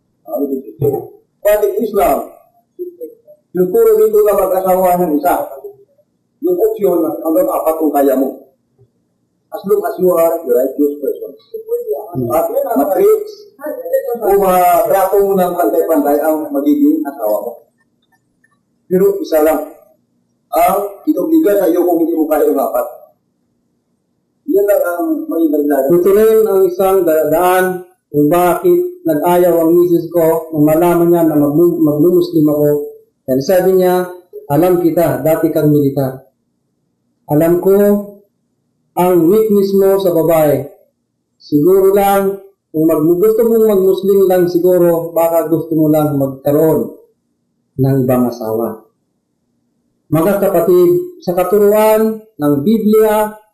Pati Islam, yung turo dito na mag-asawa ng isa, yung option hanggang apat kung kaya mo. As long as you are the righteous person. At matrit, kung matrato mo ng pantay-pantay ang magiging asawa mo. Pero isa lang, ang inobliga sa iyo kung hindi mo kaya yung apat. Yan lang ang magiging dahil. Ito rin ang isang daan kung bakit nag-ayaw ang misis ko nung malaman niya na magmumuslim ako. Dahil sabi niya, alam kita, dati kang militar. Alam ko ang weakness mo sa babae. Siguro lang, kung gusto mong magmuslim lang siguro, baka gusto mo lang magkaroon ng ibang asawa. Mga kapatid, sa katuruan ng Biblia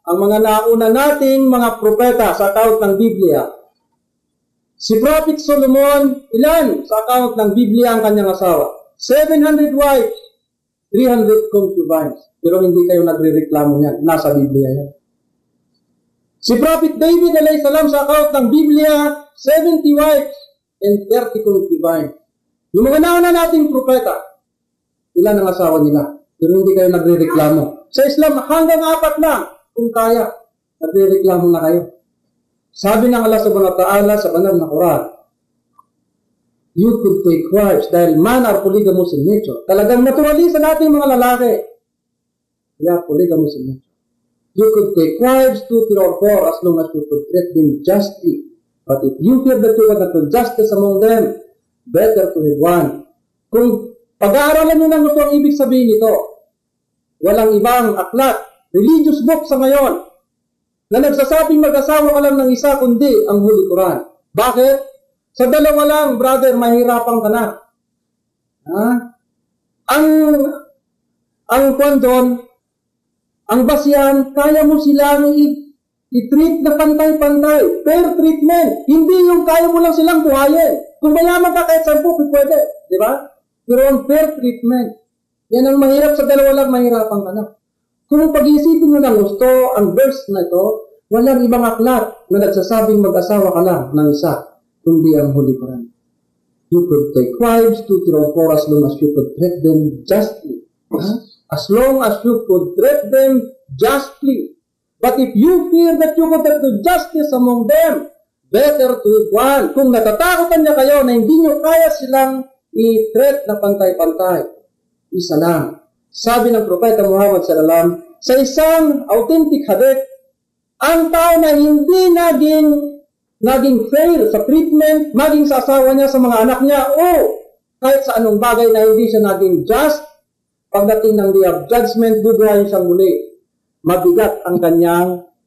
ang mga nauna nating mga propeta sa account ng Biblia. Si Prophet Solomon, ilan sa account ng Biblia ang kanyang asawa? 700 wives, 300 concubines. Pero hindi kayo nagre-reklamo niyan. Nasa Biblia yan. Si Prophet David alayhi salam sa account ng Biblia, 70 wives and 30 concubines. Yung mga nauna nating propeta, ilan ang asawa nila? Pero hindi kayo nagre-reklamo. Sa Islam, hanggang 4 lang. Kung kaya, nagre-reklamo na kayo. Sabi ng Allah subhanahu wa ta'ala sa banal na Quran, you could take wives dahil man are polygamous in nature. Talagang naturalisa natin mga lalaki. Yeah, polygamous in nature. You could take wives 2, 3, or 4 as long as you could treat them justly. But if you fear that you will not do justice among them, better to have one. Kung pag-aaralan nyo ng gusto ang ibig sabihin nito, walang ibang aklat, religious book sa ngayon, na nagsasabing mag-asawa ka lang ng isa kundi ang Holy Quran. Bakit? Sa dalawa lang, brother, mahirapan ka na. Ha? Ang kwandon, ang basyan, kaya mo silang i-treat na pantay-pantay. Fair treatment. Hindi yung kaya mo lang silang buhayin. Kung mayaman ka kahit 10, pwede. Di ba? Pero ang fair treatment, yan ang mahirap sa dalawa lang, mahirapan ka na. Kung pag-iisipin mo ng gusto, ang verse na ito, walang ibang aklat na nagsasabing mag-asawa ka lang ng isa, kundi ang Holy Quran. You could take wives, 2, 3, or 4 as long as you could treat them justly. As long as you could treat them justly. But if you fear that you could do justice among them, better to have one. Kung natatakotan niya kayo na hindi nyo kaya silang i-treat na pantay-pantay, isa lang. Sabi ng Propeta Muhammad sallallahu sa isang authentic hadith, ang tao na hindi naging fair sa treatment, maging sa asawa niya, sa mga anak niya, o kahit sa anong bagay na hindi siya naging just, pagdating ng day of judgment, bubuhayin siyang muli. Mabigat ang kanyang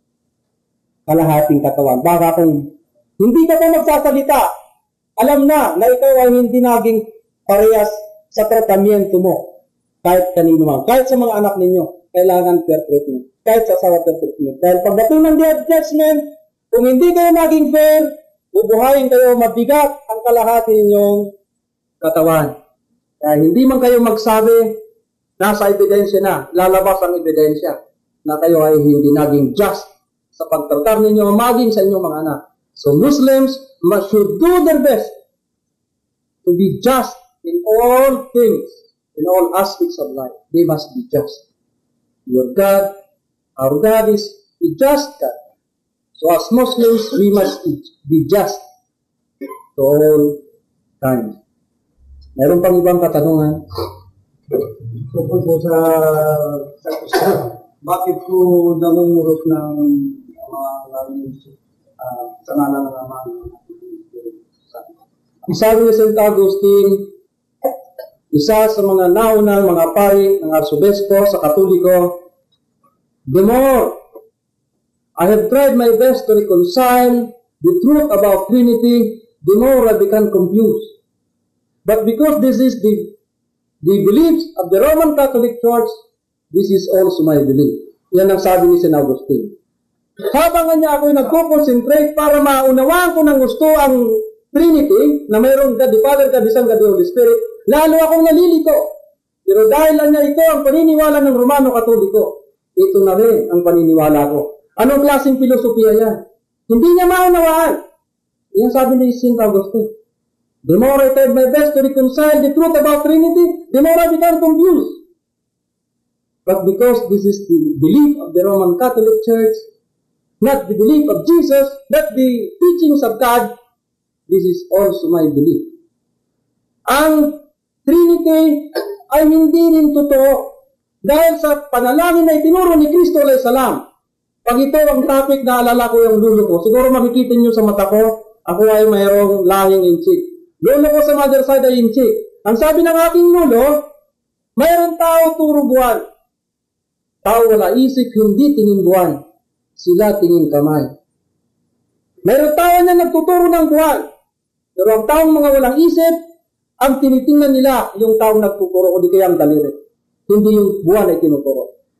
kalahating katawan. Baka kung hindi ka pa magsasalita, alam na ikaw ay hindi naging parehas sa tratamiento mo. Kahit kanino man, kahit sa mga anak ninyo, kailangan fair treatment. Kahit sa asawa fair treatment. Dahil pagdating ng day of judgment, kung hindi kayo naging fair, bubuhayin kayo, mabigat ang kalahati ninyong katawan. Kaya hindi man kayo magsabi, nasa ebidensya na, lalabas ang ebidensya na kayo ay hindi naging just sa pagtratar ninyo, maging sa inyong mga anak. So Muslims should do their best to be just in all things, in all aspects of life. They must be just. Your God, our God is a just God. So as Muslims, we must be just to all times. Meron pang ibang katanungan? Tungkol po sa bakit po namumurot ng mga sa ngalan ng Ama? Sabi ni St. Augustine, isa sa mga naunang mga pari ng Arsobispo sa Katoliko, the more I have tried my best to reconcile the truth about Trinity, the more I become confused. But because this is the beliefs of the Roman Catholic Church, this is also my belief. Yan ang sabi ni St. Augustine. Habang niya ako'y nagko-concentrate para maunawaan ko ng gusto ang Trinity, na mayroong God the Father, God the Son, God the Holy Spirit, lalo akong nalilito. Pero dahil lang niya ito ang paniniwala ng Romano Katoliko, ito na rin ang paniniwala ko. Anong klaseng filosofiya yan? Hindi niya maunawaan. Yan sabi ni St. Augustine. The more I tried my best to reconcile the truth about Trinity, the more I become confused. But because this is the belief of the Roman Catholic Church, not the belief of Jesus, not the teachings of God, this is also my belief. Ang Trinity ay hindi rin totoo dahil sa panalangin na itinuro ni Kristo alayhi salam. Pag ito ang topic na alala ko yung lulo ko, siguro makikita nyo sa mata ko, ako ay mayroong lahing inchik. Lulo ko sa mother side ay inchik. Ang sabi ng aking lulo, mayroong tao turo buwan. Tao wala isip, hindi tingin buwan. Sila tingin kamay. Mayroong tao na nagtuturo ng buwan. Pero ang taong mga walang isip, ang tinitingnan nila yung taong nagtuturo o di kaya ang daliri. Hindi yung buwan ay tinuturo.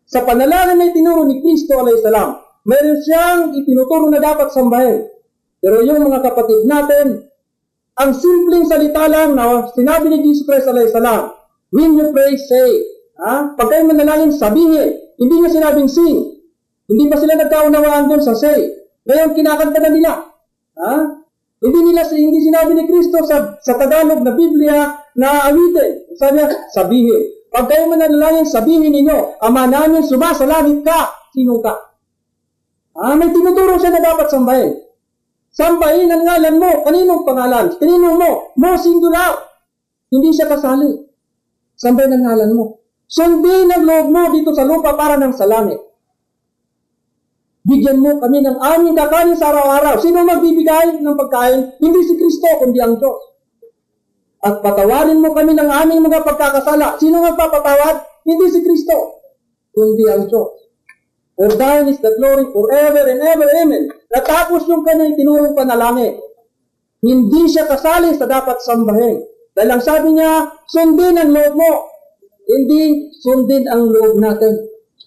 sa panalangin na itinuro ni Kristo alayhi salam, mayroon siyang itinuturo na dapat sambahin. Pero yung mga kapatid natin, ang simpleng salita lang na sinabi ni Jesus Christ alayhi salam, when you pray, say. Pag kayo manalangin, sabihin. Hindi niya sinabing sing. Hindi pa sila nagkaunawaan doon sa say. Ngayon, kinakanta na nila. Hindi sinabi ni Kristo sa Tagalog na Biblia na awitin. Sabi niya, sabihin. Pag kayo manalangin, sabihin ninyo, Ama namin, sumasalangit ka. Sino ka? May tinuturo siya na dapat sambahin. Sambahin ang ngalan mo. Kaninong pangalan? Kaninong mo? Mo singular. Hindi siya kasali. Sambahin ang ngalan mo. Sundin ang loob mo dito sa lupa para ng sa langit. Bigyan mo kami ng aming kakanin sa araw-araw. Sino magbibigay ng pagkain? Hindi si Kristo, kundi ang Diyos. At patawarin mo kami ng aming mga pagkakasala. Sino magpapatawad? Hindi si Kristo, kundi ang Diyos. For thine is the glory forever and ever. Amen. Natapos yung kanyang tinurong panalangin. Hindi siya kasali sa dapat sambahin. Dahil ang sabi niya, sundin ang loob mo. Hindi sundin ang loob natin.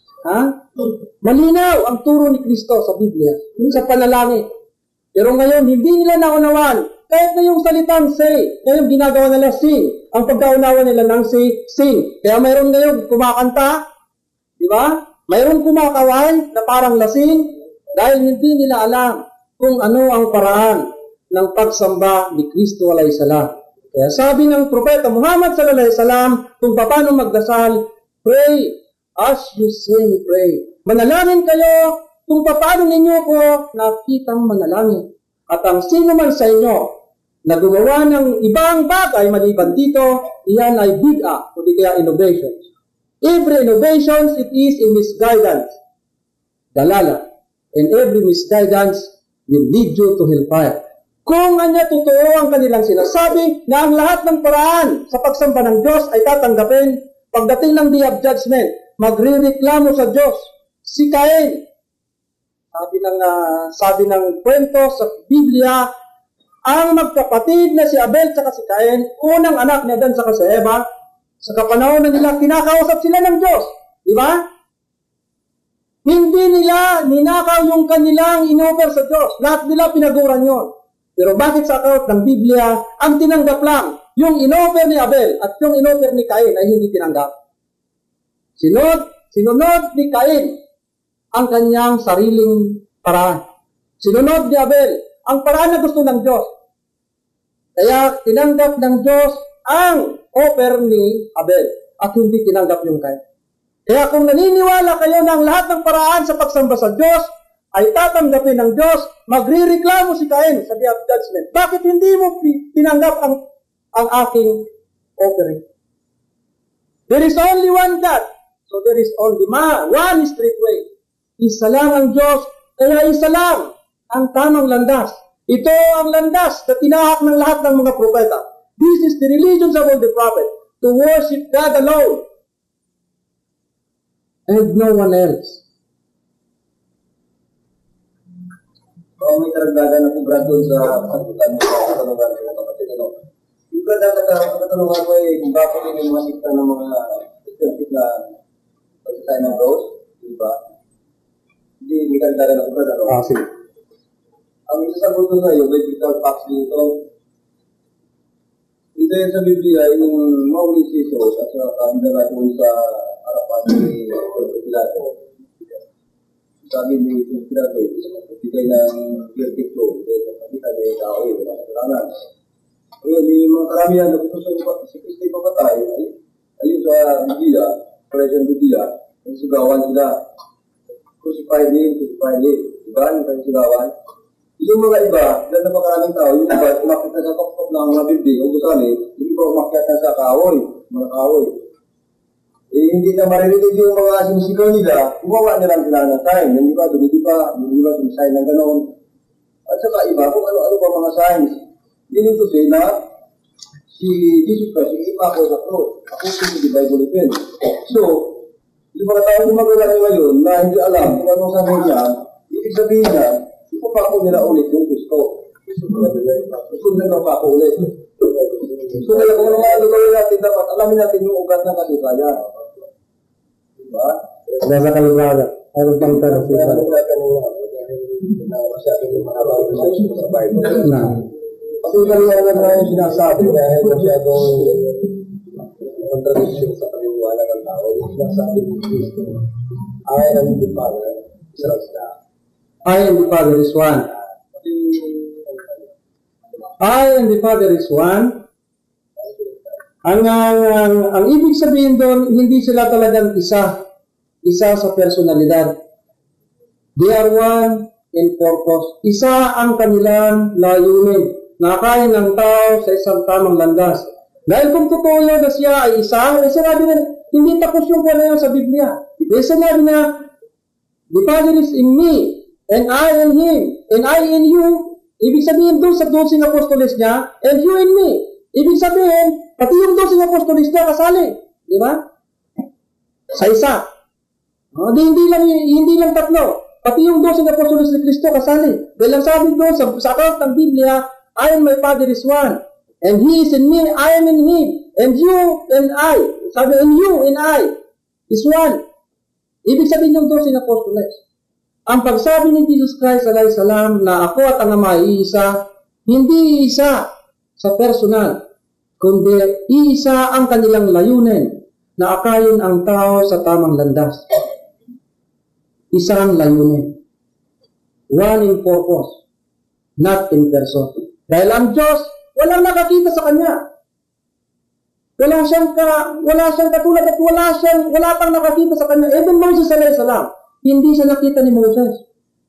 Malinaw ang turo ni Kristo sa Biblia, sa panalangin. Pero ngayon, hindi nila naunawan. Kahit na yung salitang say, ngayon ginagawa nila sing. Ang pagkaunawa nila ng say, sing. Kaya mayroon ngayon kumakanta, di ba? Mayroon kumakaway na parang lasing dahil hindi nila alam kung ano ang paraan ng pagsamba ni Kristo alayhi salam. Kaya sabi ng propeta Muhammad sallallahu alaihi wasallam kung paano magdasal, pray as you see me pray. Manalangin kayo kung paano ninyo ko nakitang manalangin. At ang sino man sa inyo na gumawa ng ibang bagay maliban dito, iyan ay bid'ah o di kaya innovation. Every innovation, it is a misguidance, dalala. And every misguidance will lead you to hellfire. Kung anya totoo ang kanilang sinasabi na ang lahat ng paraan sa pagsamba ng Diyos ay tatanggapin, pagdating ng day of judgment, magrereklamo sa Diyos. Si Cain, sabi ng kwento sa Biblia, ang magkapatid na si Abel at si Cain, unang anak ni Adan at si Eva, sa kapanahon na nila, kinakausap sila ng Diyos. Di ba? Hindi nila ninakaw yung kanilang inoper sa Diyos. Lahat nila pinaguran yon. Pero bakit sa account ng Biblia, ang tinanggap lang, yung inoper ni Abel at yung inoper ni Cain ay hindi tinanggap. Sinunod ni Cain ang kanyang sariling paraan. Sinunod ni Abel ang paraan na gusto ng Diyos. Kaya tinanggap ng Diyos ang offer ni Abel at hindi tinanggap yung Cain. Kaya kung naniniwala kayo na ang lahat ng paraan sa pagsamba sa Diyos ay tatanggapin ng Diyos, magrereklamo si Cain sa day of judgment. Bakit hindi mo tinanggap ang aking offering? There is only one God, so there is only one straight way. Isa lang ang Diyos, kaya isa lang ang tamang landas. Ito ang landas na tinahak ng lahat ng mga propeta. This is the religion of all the prophets, to worship God alone and no one else. May karagdagan ako brad doon sa kasagutan mo sa katanungan ng mga kapatid. Yung katanungan ko ay kung bakit yung masikta ng mga kapatid na pagkasay ng rose, di ba? Hindi, may karagdagan ako brad. Sige. Ang isasagot ko sa iyo, may Peter Pax dito. Ito yan sa Biblia, yung mauli si Jesus at sa kanila doon sa harapan ni Pilato. Sabi ni Pilato, bigay ng verdict ko, nakita niya yung tao, wala na kailangan. Ngayon, yung mga karamihan na gusto si Kristo ipapatay, ayun sa Biblia, present Biblia, ang sigawan sila. Crucify him. Diba? Yung kanyang sigawan. Yung mga iba, dahil na pakaraming tao, yung iba, umakit na sa top ng mga bibig, o gusali, yung iba umakit na sa kahoy, mga kahoy. Hindi na maririnig yung mga sinisigaw nila, gumawa na lang sila ng sign. Yung iba, yung iba sumisign ng gano'n. At saka iba, kung ano-ano pa mga signs. Hindi to say na si Jesus Christ, yung iba ako sa cross. Ako sa the Bible event. So, yung mga tao gumagawa niya ngayon na hindi alam kung anong sabihin niya, ibig sabihin niya, ipapako nila ulit yung Kristo. Gusto nila papako ulit. So, kaya kung ano gawin natin, dapat alamin natin yung ugat ng kasikayan. Diba? Nasa kalibrada. Ayaw pang tara siya. Na. Kasi kaliwanag na yung sinasabi dahil masyadong contradiction sa paniwala ng tao. Yung sinasabi ng Kristo, I am the Father, isa lang sila. I am the Father is one. I am the Father is one. Ang ibig sabihin doon, hindi sila talagang isa sa personalidad. They are one in purpose. Isa ang kanilang layunin. Nakain ng tao sa isang tamang landas. Dahil kung totoo yun na siya ay isa, ay sinabi na, hindi tapos yung wala yun sa Biblia. Dahil sinabi na, the Father is in me, and I in Him, and I in you. Ibig sabihin doon sa 12 apostoles niya, and you in me. Ibig sabihin, pati yung 12 apostoles niya kasali. Di ba? Sa isa. Hindi lang tatlo. Pati yung 12 apostoles ni Kristo kasali. Dahil ang sabi doon sa account ng Biblia, I and my Father is one. And He is in me, I am in Him. And you and I. Sabi, and you and I is one. Ibig sabihin yung 12 apostoles. Ang pagsabi ni Jesus Christ alayhi salam na ako at ang Ama ay iisa, hindi iisa sa personal, kundi iisa ang kanilang layunin na akayin ang tao sa tamang landas. Isang layunin. One in purpose, not in person. Dahil ang Diyos, walang nakakita sa Kanya. Wala siyang katulad at wala pang nakakita sa Kanya. Even Moses alayhi salam, hindi siya nakita ni Moses.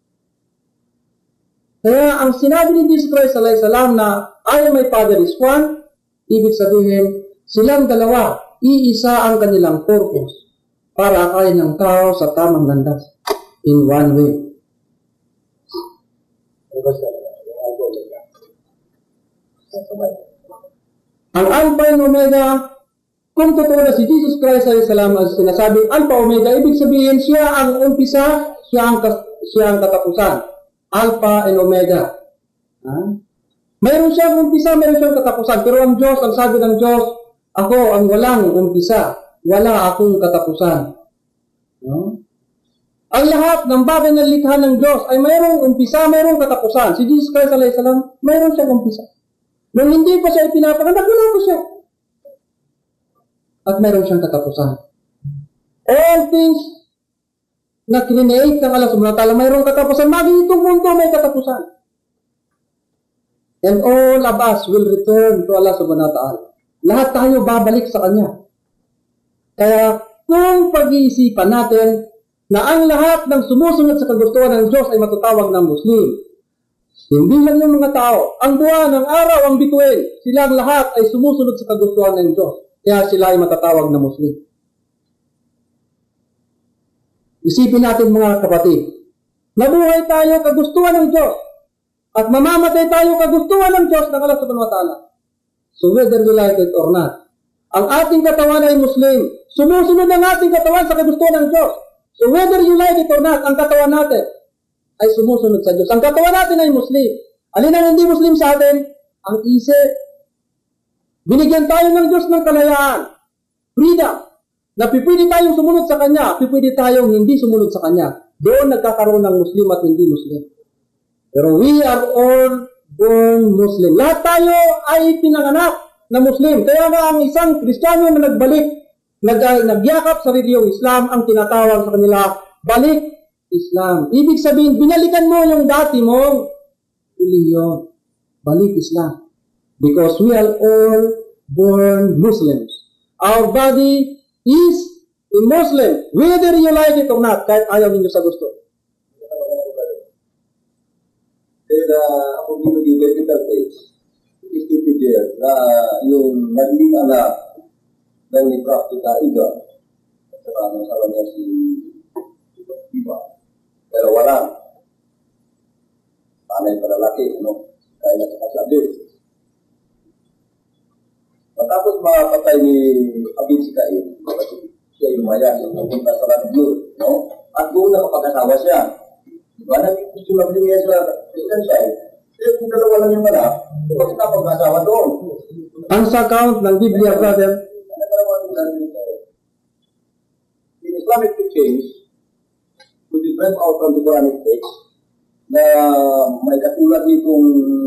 Kaya ang sinabi ni Jesus Christ alayhi salam na I and my Father is one, ibig sabihin, silang dalawa, iisa ang kanilang purpose para akayin ng tao sa tamang landas in one way. Ang Alpha and Omega, kung totoo na si Jesus Christ alayhi salam as sinasabing Alpha Omega, ibig sabihin siya ang umpisa, siya ang katapusan. Alpha and Omega. Mayroon siyang umpisa, mayroon siyang katapusan. Pero ang Diyos, ang sabi ng Diyos, ako ang walang umpisa, wala akong katapusan. Ang lahat ng bagay na likha ng Diyos ay mayroong umpisa, mayroong katapusan. Si Jesus Christ alayhi salam, mayroon siyang umpisa. Nung hindi pa siya ipinapanganak, wala pa siya. At mayroon siyang katapusan. All things na create ng Allah subhanahu wa ta'ala, mayroong katapusan. Maging itong mundo may katapusan. And all of us will return to Allah subhanahu wa ta'ala. Lahat tayo babalik sa Kanya. Kaya kung pag-iisipan natin na ang lahat ng sumusunod sa kagustuhan ng Diyos ay matatawag ng Muslim, hindi lang yung mga tao. Ang buwan, ang araw, ang bituin, silang lahat ay sumusunod sa kagustuhan ng Diyos. Kaya sila ay matatawag na Muslim. Isipin natin mga kapatid, nabuhay tayo kagustuhan ng Diyos at mamamatay tayo kagustuhan ng Diyos ng Allah subhanahu wa ta'ala. So whether you like it or not, ang ating katawan ay Muslim. Sumusunod ang ating katawan sa kagustuhan ng Diyos. So whether you like it or not, ang katawan natin ay sumusunod sa Diyos. Ang katawan natin ay Muslim. Alin ang hindi Muslim sa atin? Ang isip. Binigyan tayo ng Diyos ng kalayaan. Freedom. Na pipili tayong sumunod sa Kanya, pipili tayong hindi sumunod sa Kanya. Doon nagkakaroon ng Muslim at hindi Muslim. Pero we are all born Muslim. Lahat tayo ay pinanganak na Muslim. Kaya nga ang isang Kristiyano na nagyakap sa reliyong Islam, ang tinatawag sa kanila, balik Islam. Ibig sabihin, binalikan mo yung dati mong reliyon. Balik Islam. Because we are all born Muslims. Our body is a Muslim, whether you like it or not, kahit ayaw ninyo sa gusto. Then, ako dito di medical case, istipidya na yung naging anak ng ni Praktika Iga, at saka ang asawa niya si Iba, pero wala. Panay pa lalaki, kaya na sa kasabi. Matapos makapatay ni Abid si Cain, siya yung maya, pupunta sa Ranjur, at doon nakapag-asawa siya. Diba, gusto lang din niya sa Christian side. Kaya kung dalawa lang yung anak, bakit nakapag-asawa doon? Ang sa account ng Biblia, brother, In Islamic change to be drive out from the Quranic text na may katulad nitong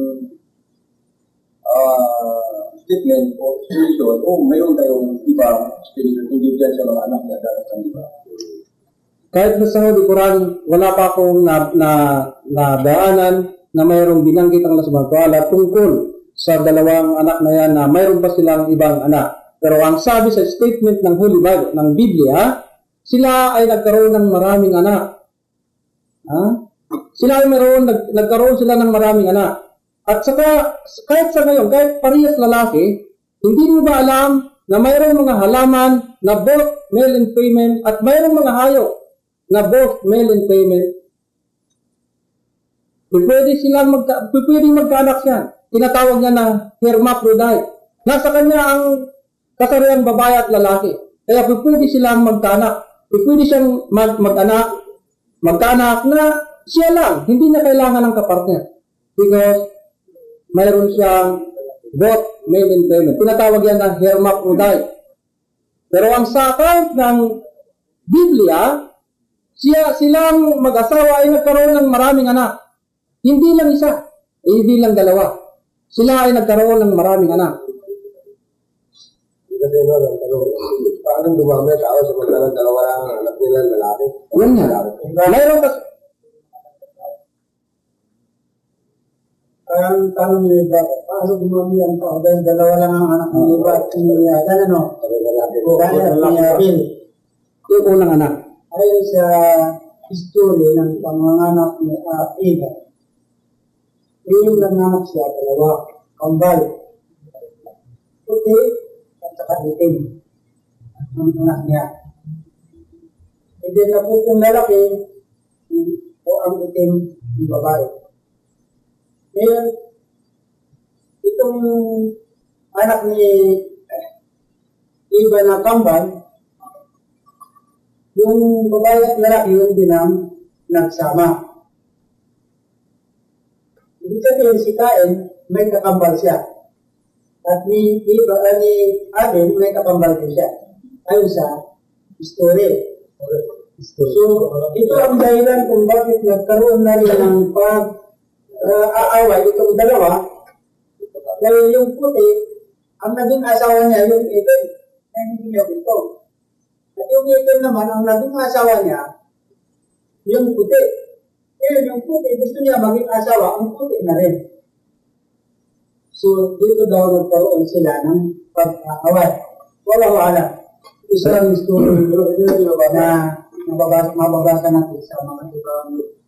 statement o explanation o mayroon tayong ibang explanation hindi dyan sa mga anak niya darating, di ba? Kahit na sa Holy Quran, wala pa akong nadaanan na mayroong binanggit ang Allah Subhanahu wa Ta'ala tungkol sa dalawang anak na yan na mayroon pa silang ibang anak. Pero ang sabi sa statement ng Holy Bible, ng Biblia, sila ay nagkaroon ng maraming anak. Sila ay nagkaroon sila ng maraming anak. At saka, kahit sa ngayon, kahit parehas lalaki, hindi mo ba alam na mayroong mga halaman na both male and female at mayroong mga hayop na both male and female? Pwede magkaanak yan. Tinatawag niya na hermaphrodite. Nasa kanya ang kasariang babae at lalaki. Kaya pwede silang magkaanak. Pwede siyang magkaanak na siya lang. Hindi niya kailangan ng kapartner. Because mayroon siyang both male and female. Tinatawag yan na hermaphrodite. Pero ang sa account ng Biblia, silang mag-asawa ay nagkaroon ng maraming anak. Hindi lang isa, hindi lang dalawa. Sila ay nagkaroon ng maraming anak. Paano dumami tao sa magkaroon dalawa lang anak nila lalaki? Yan nga. Mayroon kasi. Ang tanong niya ba, paano dumami ang tao dahil dalawa lang ang anak ng iba at niya? Yan ano? Dahil niya Bill. Yung unang anak. Ayon sa history ng panganganak ni Eva, yung nanganak siya, dalawa, kambal, puti, at saka itim, ang anak niya. E din na po yung lalaki, o ang itim, yung babae. Ngayon, itong anak ni Eva na kambal, yung babae at lalaki yung dinang nagsama. Ibig sabihin si Cain, may kakambal siya. At ni Abel, may kakambal din siya. Ayon sa history. So, ito ang dahilan kung bakit nagkaroon na rin ng pag-aaway itong dalawa. Dahil yung puti, ang naging asawa niya, yung itim, na hindi niya gusto. At yung itim naman, ang naging asawa niya, yung puti. Kaya yung puti, gusto niya maging asawa, ang puti na rin. So, dito daw nagkaroon sila ng pag-aaway. Wala. Isang story na mababasa natin sa mga ibang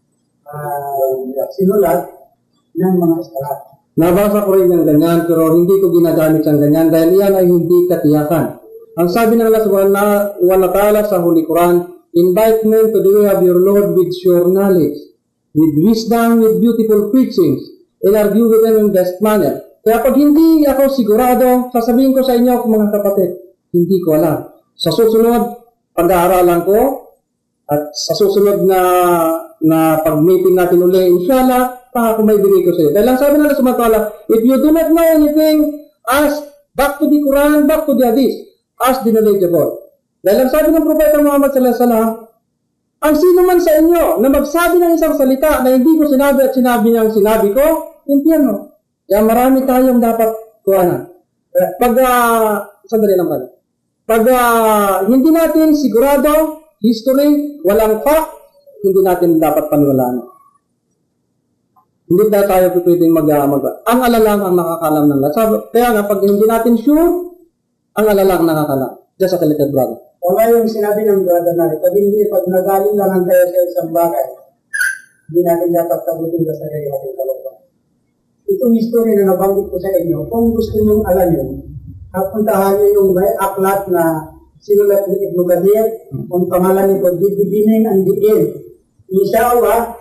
sinulat ng mga eskalat. Nabasa ko rin ng ganyan, pero hindi ko ginagamit ang ganyan dahil yan ay hindi katiyakan. Ang sabi ng Allah Subhanahu wa Ta'ala sa Holy Quran, invite men to the way of your Lord with sure knowledge, with wisdom, with beautiful preachings, and argue with them in best manner. Kaya pag hindi ako sigurado, sasabihin ko sa inyo, mga kapatid, hindi ko alam. Sa susunod, pag-aaralan ko, at sa susunod na pag-meeting natin uli, inshallah, ako may bigay ko sa iyo. Dahil lang sabi ng Allah Subhanahu wa Ta'ala, if you do not know anything, ask back to the Quran, back to the Hadith. Ask the knowledgeable. Dahil ang sabi ng Propeta Muhammad sallallahu alaihi wasallam, ang sino man sa inyo na magsabi ng isang salita na hindi ko sinabi at sinabi niya ang sinabi ko, impyerno. Kaya marami tayong dapat kuhanan. Sandali lang pala. Pag hindi natin sigurado, history, walang fact, hindi natin dapat paniwalaan. Hindi na tayo pwedeng ang alalang ang nakakalam ng lahat. Kaya nga, pag hindi natin sure, ang alalang nakakalam. Just a little brother. Wala yung sinabi ng brother na pag nagaling lang tayo sa isang bagay, hindi natin dapat tabutin sa sarili ating kalooban. Itong history na nabanggit ko sa inyo, kung gusto nyo alam nyo, puntahan nyo yung may aklat na sinulat ni Ibn Kathir, kung pangalan nito, The Beginning and the End. Inshallah,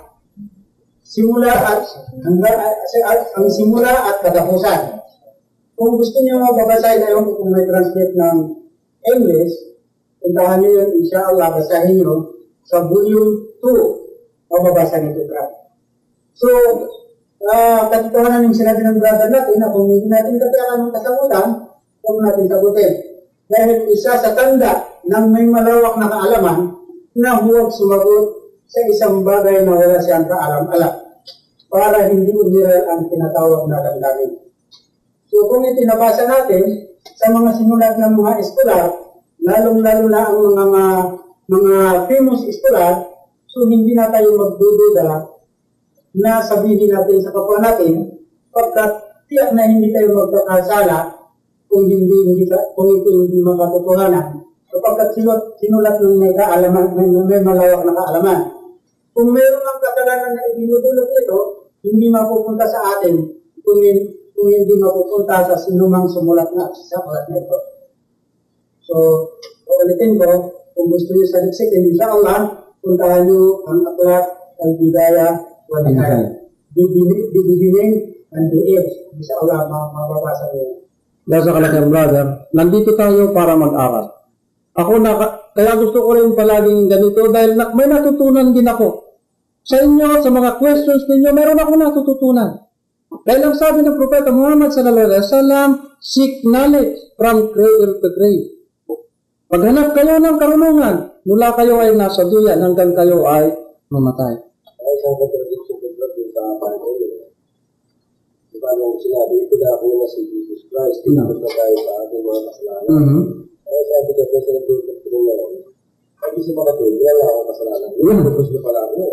ang simula at katapusan. Kung gusto niyo mababasahin na kung may translate ng English, puntahan niyo yun, inshallah, basahin niyo sa volume 2, mababasa nito. So, katotohanan yung sinabi ng brother natin na kung hindi natin katiyakan ng kasagutan, huwag natin sagutin. Dahil isa sa tanda ng may malawak na kaalaman na huwag sumagot sa isang bagay na wala siyang kaalam-alam para hindi umiral ang tinatawag na damdamin. So kung itinabasa natin sa mga sinulat ng mga eskolar, lalong-lalo na ang mga famous eskolar, so hindi na tayo magdududa na sabihin natin sa kapwa natin pagkat tiyak na hindi tayo magkakasala kung hindi makatotohanan. Kapag sinulat ng may kaalaman, may malawak na kaalaman. Kung mayroon ang kasalanan na ibinudulot ito, hindi mapupunta sa atin kung hindi mapupunta sa sinumang sumulat na sa aklat na ito. So, ulitin ko, kung gusto niyo sa liksikin, insyaAllah, puntahan niyo ang aklat, al-Bidayah, wal-Nihayah. The beginning and the end. InsyaAllah, mababasa niyo. Dahil sa kalakang brother, nandito tayo para mag-aral. Kaya gusto ko rin palaging ganito dahil may natutunan din ako. Sa inyo, sa mga questions ninyo, meron ako natututunan. Dahil ang sabi ng Propeta Muhammad sallallahu alaihi wasallam, seek knowledge from cradle to grave. Paghanap kayo ng karunungan, mula kayo ay nasa duyan hanggang kayo ay mamatay. Ay, isang contradiction ko sa Bible. Diba nung sinabi, ito na ako na si Jesus Christ, tinapos na tayo sa ating mga kasalanan. Kaya sabi ko sa nagtutulog ko ngayon, sabi sa mga kapatid, kaya nga akong kasalanan. Tapos na pala ako.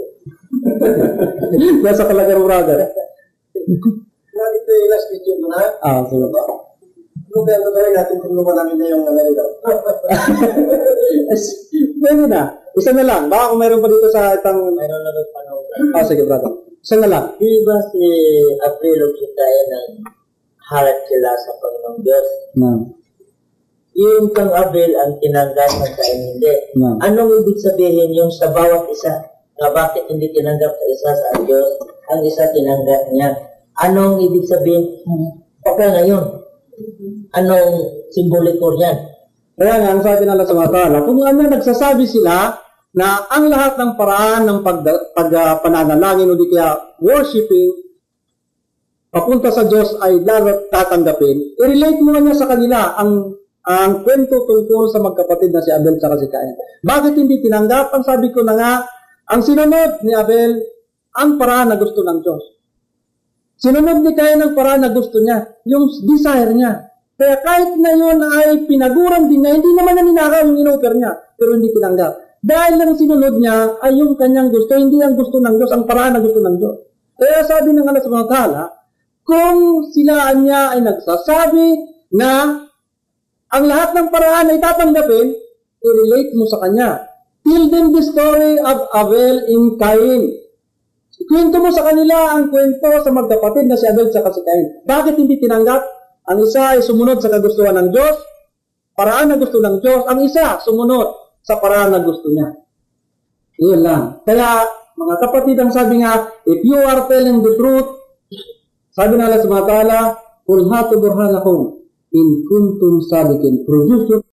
Nasa kalagay brother. Ito yung last video mo na. Sige ba? Ano kaya ito gawin natin kung lumalangin na yung nangalila? Pwede na. Isa na lang. Baka kung meron pa dito sa itang... Mayroon na rin tanong. Sige brother. Isa na lang. Di ba si Aprilo tayo ng halat sila sa Panginoong Diyos? Yung kang Abel ang tinanggap at Cain hindi. Anong ibig sabihin yung sa bawat isa na bakit hindi tinanggap sa isa sa Diyos, ang isa tinanggap niya? Anong ibig sabihin pagka ngayon? Anong simboliko niyan? Kaya nga, ang sabi ng Allah subhanahu wa ta'ala, kung nagsasabi sila na ang lahat ng paraan ng pananalangin o di kaya worshiping papunta sa Diyos ay lalo tatanggapin, i-relate mo nga sa kanila ang kwento tungkol sa magkapatid na si Abel at si Cain. Bakit hindi tinanggap? Ang sabi ko na nga, ang sinunod ni Abel, ang paraan na gusto ng Diyos. Sinunod ni Cain ang paraan na gusto niya, yung desire niya. Kaya kahit ngayon ay pinagurang din niya, hindi naman na ninakaw yung inoper niya, pero hindi tinanggap. Dahil lang sinunod niya ay yung kanyang gusto, hindi ang gusto ng Diyos, ang paraan na gusto ng Diyos. Kaya sabi ng Allah subhanahu wa ta'ala, kung sila niya ay nagsasabi na ang lahat ng paraan ay tatanggapin, i-relate mo sa kanya. Tell them the story of Abel and Cain. Ikwento mo sa kanila ang kwento sa magkapatid na si Abel at si Cain. Bakit hindi tinanggap? Ang isa ay sumunod sa kagustuhan ng Diyos, paraan na gusto ng Diyos. Ang isa sumunod sa paraan na gusto niya. Iyon lang. Kaya, mga kapatid, ang sabi nga, if you are telling the truth, sabi na Allah subhanahu wa ta'ala, Qul hatu burhanakum in kuntum sadiqin. Produce your